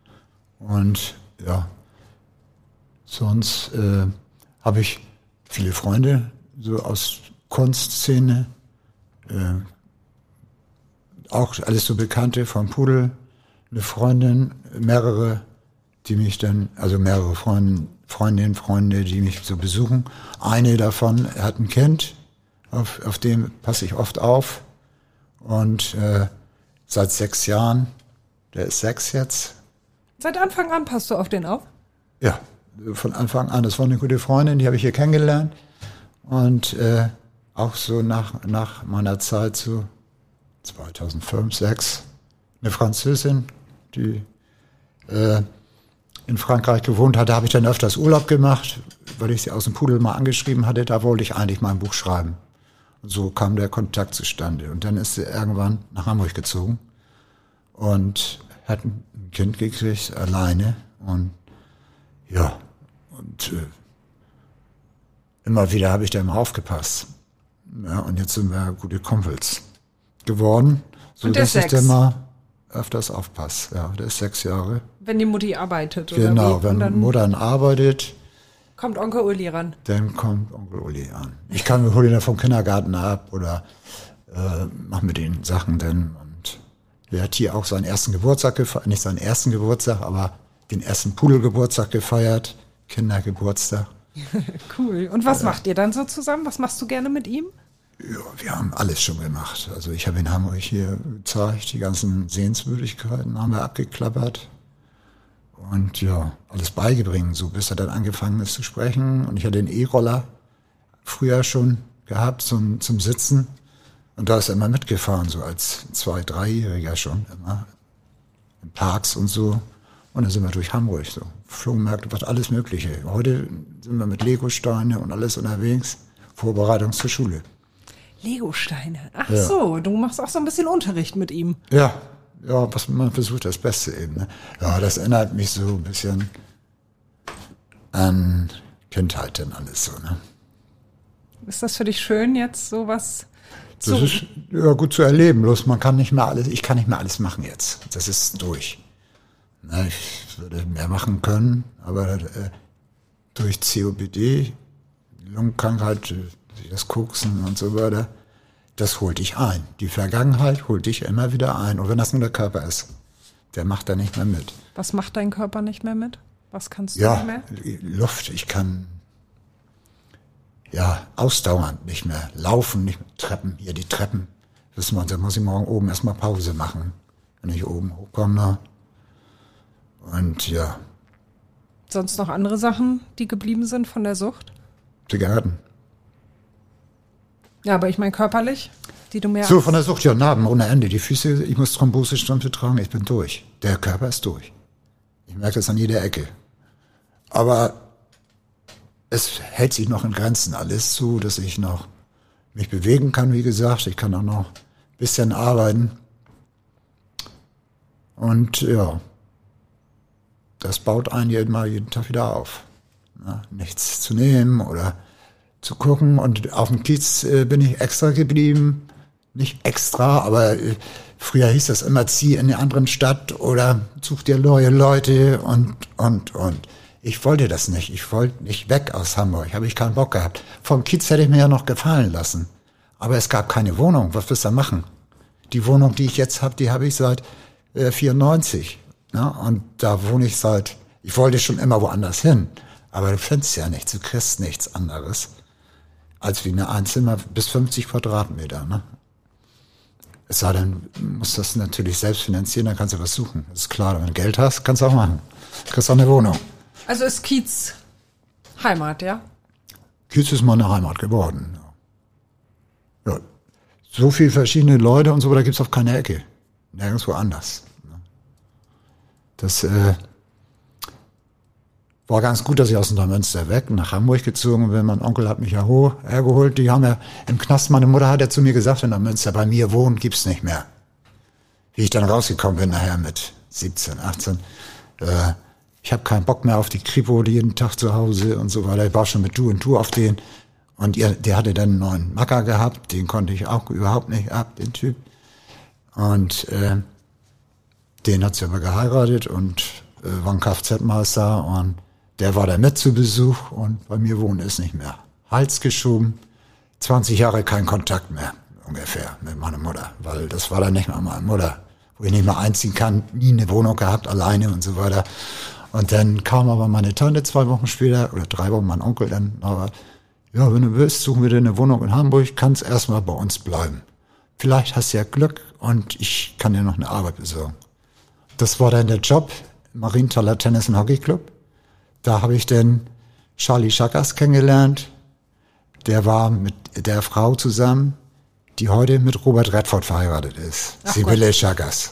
Und ja, sonst äh, habe ich viele Freunde, so aus Kunstszene, äh, auch alles so Bekannte vom Pudel, eine Freundin, mehrere, die mich dann, also mehrere Freundinnen, Freundinnen, Freunde, die mich so besuchen. Eine davon hat ein Kind, auf, auf dem passe ich oft auf. Und äh, seit sechs Jahren, der ist sechs jetzt. Seit Anfang an passt du auf den auf? Ja, von Anfang an. Das war eine gute Freundin, die habe ich hier kennengelernt. Und äh, auch so nach, nach meiner Zeit, so zweitausendfünf, sechs, eine Französin, die äh, in Frankreich gewohnt hatte, habe ich dann öfters Urlaub gemacht, weil ich sie aus dem Pudel mal angeschrieben hatte, da wollte ich eigentlich mal ein Buch schreiben. Und so kam der Kontakt zustande. Und dann ist sie irgendwann nach Hamburg gezogen und hat ein Kind gekriegt, alleine. Und ja, und äh, immer wieder habe ich da immer aufgepasst. Ja, und jetzt sind wir gute Kumpels geworden, so Und der dass ich sechs? dann mal öfters aufpasse. Ja, der ist sechs Jahre. Wenn die Mutti arbeitet, oder Genau, wie? Und wenn dann Mutter arbeitet, kommt Onkel Uli ran. dann kommt Onkel Uli an. Ich kann hole ihn dann vom Kindergarten ab oder äh, mache mit den Sachen dann. Und er hat hier auch seinen ersten Geburtstag gefeiert, nicht seinen ersten Geburtstag, aber den ersten Pudelgeburtstag gefeiert, Kindergeburtstag. Cool. Und was macht ihr dann so zusammen? Was machst du gerne mit ihm? Ja, wir haben alles schon gemacht. Also ich habe in Hamburg hier gezeigt, die ganzen Sehenswürdigkeiten haben wir abgeklappert. Und ja, alles beigebringen, so bis er dann angefangen ist zu sprechen. Und ich hatte den E-Roller früher schon gehabt zum, zum Sitzen. Und da ist er immer mitgefahren, so als Zwei-, Dreijähriger schon immer. In Parks und so. Und dann sind wir durch Hamburg so. Flohmärkte, was alles Mögliche. Heute sind wir mit Legosteine und alles unterwegs. Vorbereitung zur Schule. Legosteine. Ach Ja. so, du machst auch so ein bisschen Unterricht mit ihm. Ja, ja, was man versucht, das Beste eben. Ne? Ja, das erinnert mich so ein bisschen an Kindheit denn alles so. Ne? Ist das für dich schön, jetzt sowas zu... Das ist ja gut zu erleben, bloß man kann nicht mehr alles, ich kann nicht mehr alles machen jetzt. Das ist durch. Na, ich würde mehr machen können, aber äh, durch C O P D, Lungenkrankheit, äh, das Koksen und so weiter, das holt dich ein. Die Vergangenheit holt dich immer wieder ein. Und wenn das nur der Körper ist, der macht da nicht mehr mit. Was macht dein Körper nicht mehr mit? Was kannst du Ja, nicht mehr? Luft, ich kann ja ausdauernd nicht mehr laufen, nicht mehr Treppen, hier die Treppen. Wissen wir, da muss ich morgen oben erstmal Pause machen, wenn ich oben hochkomme. Und ja, Sonst noch andere Sachen, die geblieben sind von der Sucht? Zigaretten. Ja, aber ich meine körperlich, die du mehr... So, von der Sucht, ja, Narben ohne Ende. Die Füße, ich muss Thrombosestrümpfe tragen, ich bin durch. Der Körper ist durch. Ich merke das an jeder Ecke. Aber es hält sich noch in Grenzen alles so, dass ich noch mich bewegen kann, wie gesagt. Ich kann auch noch ein bisschen arbeiten. Und ja, das baut einen jeden Mal jeden Tag wieder auf. Na, nichts zu nehmen oder zu gucken. Und auf dem Kiez äh, bin ich extra geblieben. Nicht extra, aber äh, früher hieß das immer, zieh in eine andere Stadt oder such dir neue Leute und, und, und. Ich wollte das nicht. Ich wollte nicht weg aus Hamburg. Habe ich keinen Bock gehabt. Vom Kiez hätte ich mir ja noch gefallen lassen. Aber es gab keine Wohnung. Was willst du da machen? Die Wohnung, die ich jetzt habe, die habe ich seit äh, vierundneunzig. Ja, und da wohne ich seit, ich wollte schon immer woanders hin. Aber du findest ja nichts. Du kriegst nichts anderes als wie eine Einzimmer bis fünfzig Quadratmeter. Ne? Es sei denn, du musst das natürlich selbst finanzieren, dann kannst du was suchen. Das ist klar, wenn du Geld hast, kannst du auch machen. Du kriegst auch eine Wohnung. Also ist Kiez Heimat, ja? Kiez ist meine Heimat geworden. Ja, so viele verschiedene Leute und so, da gibt's auf keiner Ecke. Nirgendwo anders. Das äh, war ganz gut, dass ich aus Neumünster weg nach Hamburg gezogen bin. Mein Onkel hat mich ja hoch hergeholt. Die haben ja im Knast, meine Mutter hat ja zu mir gesagt, in Neumünster, bei mir wohnen gibt's nicht mehr. Wie ich dann rausgekommen bin nachher mit siebzehn, achtzehn. Äh, ich habe keinen Bock mehr auf die Kripo, jeden Tag zu Hause und so weiter. Ich war schon mit Du und Du auf den. Und ihr, der hatte dann einen neuen Macker gehabt. Den konnte ich auch überhaupt nicht ab, den Typ. Und äh, den hat sie aber geheiratet und äh, war ein Kfz-Meister und der war da mit zu Besuch und bei mir wohnen ist nicht mehr. Hals geschoben, zwanzig Jahre kein Kontakt mehr, ungefähr, mit meiner Mutter, weil das war dann nicht mehr meine Mutter, wo ich nicht mehr einziehen kann, nie eine Wohnung gehabt, alleine und so weiter. Und dann kam aber meine Tante zwei Wochen später, oder drei Wochen, mein Onkel dann, aber ja, wenn du willst, suchen wir dir eine Wohnung in Hamburg, kannst erstmal bei uns bleiben. Vielleicht hast du ja Glück und ich kann dir noch eine Arbeit besorgen. Das war dann der Job, Marienthaler Tennis- und Hockeyclub. Da habe ich dann Charlie Chakas kennengelernt. Der war mit der Frau zusammen, die heute mit Robert Redford verheiratet ist. Ach Sibylle Chakas.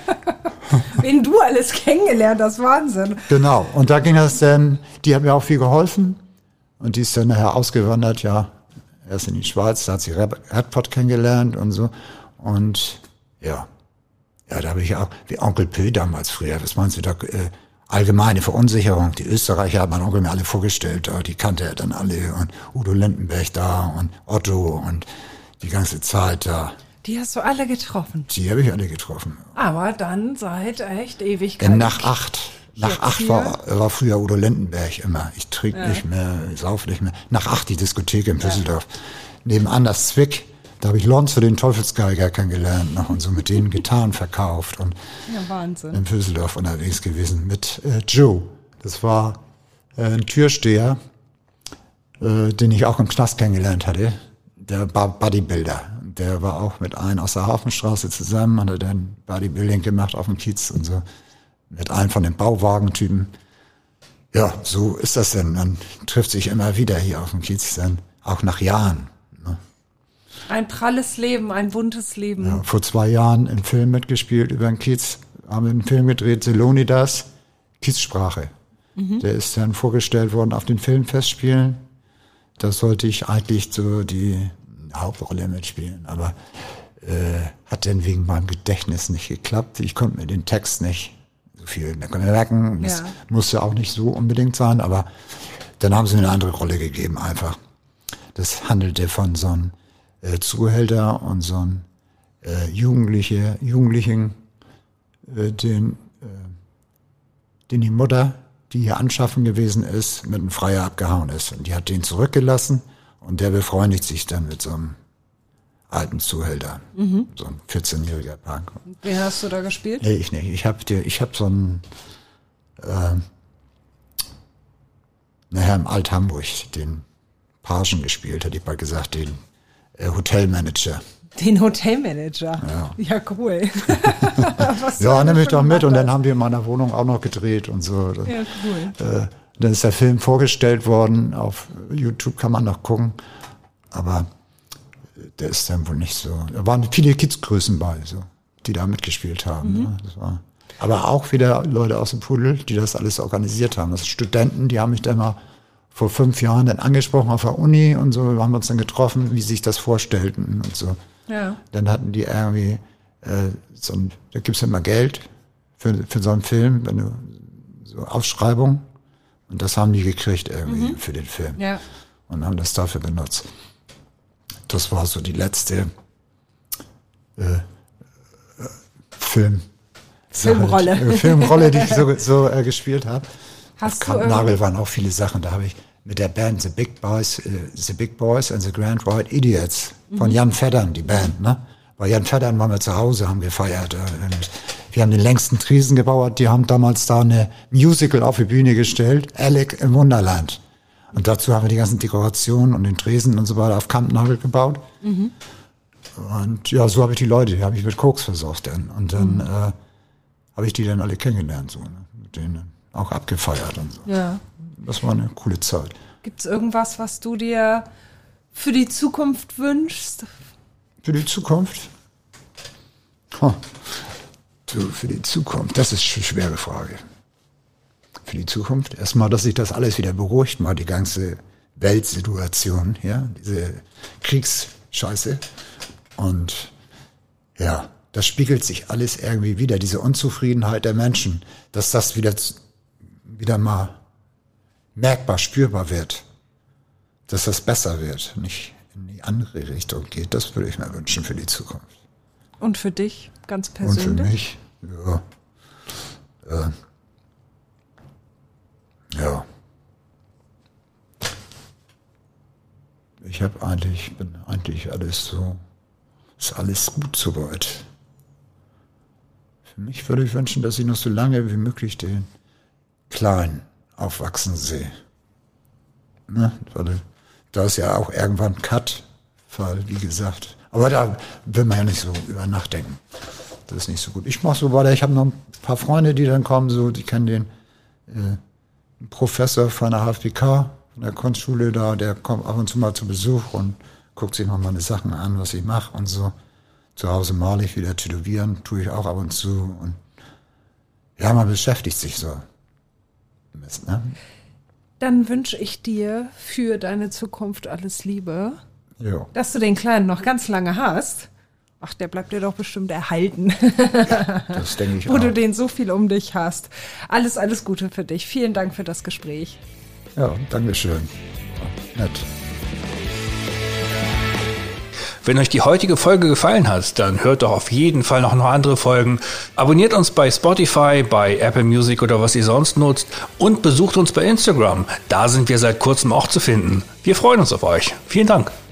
Wen du alles kennengelernt hast, Wahnsinn. Genau. Und da ging das dann, die hat mir auch viel geholfen. Und die ist dann nachher ausgewandert, ja, erst in die Schweiz, da hat sie Redford kennengelernt und so. Und ja, ja, da habe ich auch, wie Onkel P. damals früher, was meinst du da, äh, allgemeine Verunsicherung. Die Österreicher hat mein Onkel mir alle vorgestellt, die kannte er dann alle und Udo Lindenberg da und Otto und die ganze Zeit da. Die hast du alle getroffen. Die habe ich alle getroffen. Aber dann seit echt Ewigkeit. Nach acht. Nach Jetzt acht war, war früher Udo Lindenberg immer. Ich trinke Ja. nicht mehr, ich sauf nicht mehr. Nach acht die Diskothek in Düsseldorf. Nebenan das Zwick. Da habe ich Lonzo, den Teufelsgeiger, kennengelernt noch und so mit denen Gitarren verkauft und Ja, Wahnsinn. in Düsseldorf unterwegs gewesen mit äh, Joe. Das war äh, ein Türsteher, äh, den ich auch im Knast kennengelernt hatte. Der war Bodybuilder. Der war auch mit einem aus der Hafenstraße zusammen, hat er dann Bodybuilding gemacht auf dem Kiez und so. Mit einem von den Bauwagentypen. Ja, so ist das denn. Man trifft sich immer wieder hier auf dem Kiez, dann auch nach Jahren. Ne? Ein pralles Leben, ein buntes Leben. Ja, vor zwei Jahren im Film mitgespielt über den Kiez. Haben wir einen Film gedreht, Zelonidas, Kiezsprache. Mhm. Der ist dann vorgestellt worden auf den Filmfestspielen. Da sollte ich eigentlich so die Hauptrolle mitspielen. Aber äh, hat dann wegen meinem Gedächtnis nicht geklappt. Ich konnte mir den Text nicht so viel merken. Das ja. musste auch nicht so unbedingt sein. Aber dann haben sie mir eine andere Rolle gegeben einfach. Das handelte von so einem äh, Zuhälter und so einem äh, Jugendliche, Jugendlichen, Den, den die Mutter, die hier anschaffen gewesen ist, mit einem Freier abgehauen ist. Und die hat den zurückgelassen und der befreundet sich dann mit so einem alten Zuhälter, mhm. so ein vierzehnjähriger Punk. Wen hast du da gespielt? Nee, ich nicht. Ich habe ich hab so einen, äh, nachher im Alt-Hamburg, den Pagen gespielt, hätte ich mal gesagt, den äh, Hotelmanager. Den Hotelmanager? Ja, ja cool. Ja, nimm mich doch mit. Und dann haben wir in meiner Wohnung auch noch gedreht und so. Ja, cool. Äh, dann ist der Film vorgestellt worden. Auf YouTube kann man noch gucken. Aber der ist dann wohl nicht so. Da waren viele Kidsgrößen bei, so, die da mitgespielt haben. Mhm. Ne? Das war, aber auch wieder Leute aus dem Pudel, die das alles organisiert haben. Das sind Studenten, die haben mich dann mal vor fünf Jahren dann angesprochen auf der Uni und so. Wir haben uns dann getroffen, wie sie sich das vorstellten und so. Ja. Dann hatten die irgendwie, äh, so ein, da gibt's ja immer Geld für, für so einen Film, wenn du, so Ausschreibung. Und das haben die gekriegt irgendwie mhm. für den Film. Ja. Und haben das dafür benutzt. Das war so die letzte äh, äh, Film. Filmrolle. Halt, äh, Filmrolle, die ich so, so äh, gespielt habe. Hast Auf du Nagel waren auch viele Sachen. Da habe ich mit der Band The Big Boys, äh, The Big Boys and the Grand White Idiots von Jan Veddern, die Band, ne? Bei Jan Veddern waren wir zu Hause, haben gefeiert. Und wir haben den längsten Tresen gebaut. Die haben damals da eine Musical auf die Bühne gestellt, Alec im Wunderland. Und dazu haben wir die ganzen Dekorationen und den Tresen und so weiter auf Kampnagel gebaut. Mhm. Und ja, so habe ich die Leute, die habe ich mit Koks versorgt dann. Und dann mhm. äh, habe ich die dann alle kennengelernt, so, ne? Mit denen auch abgefeiert und so. Ja. Das war eine coole Zeit. Gibt's irgendwas, was du dir für die Zukunft wünschst? Für die Zukunft? Oh. Du, für die Zukunft, das ist eine schwere Frage. Für die Zukunft erstmal, dass sich das alles wieder beruhigt, mal die ganze Weltsituation, ja, diese Kriegsscheiße. Und ja, das spiegelt sich alles irgendwie wieder, diese Unzufriedenheit der Menschen, dass das wieder, wieder mal merkbar, spürbar wird, dass das besser wird, nicht in die andere Richtung geht. Das würde ich mir wünschen für die Zukunft. Und für dich ganz persönlich? Und für mich, ja. Äh, ja. Ich habe eigentlich, bin eigentlich alles so, ist alles gut soweit. Für mich würde ich wünschen, dass ich noch so lange wie möglich den Kleinen aufwachsen sehe. Ne? Weil da ist ja auch irgendwann ein Cut, weil, wie gesagt, aber da will man ja nicht so über nachdenken. Das ist nicht so gut. Ich mache so weiter, ich habe noch ein paar Freunde, die dann kommen, so, die kennen den äh, Professor von der H F B K, von der Kunstschule da, der kommt ab und zu mal zu Besuch und guckt sich noch meine Sachen an, was ich mache und so. Zu Hause male ich wieder, tätowieren, tue ich auch ab und zu. Und ja, man beschäftigt sich so. Mist, ne? Dann wünsche ich dir für deine Zukunft alles Liebe. Jo. Dass du den Kleinen noch ganz lange hast. Ach, der bleibt dir doch bestimmt erhalten. Ja, das denke ich Wo auch. du den so viel um dich hast. Alles, alles Gute für dich. Vielen Dank für das Gespräch. Ja, danke schön. Nett. Wenn euch die heutige Folge gefallen hat, dann hört doch auf jeden Fall noch, noch andere Folgen. Abonniert uns bei Spotify, bei Apple Music oder was ihr sonst nutzt und besucht uns bei Instagram. Da sind wir seit kurzem auch zu finden. Wir freuen uns auf euch. Vielen Dank.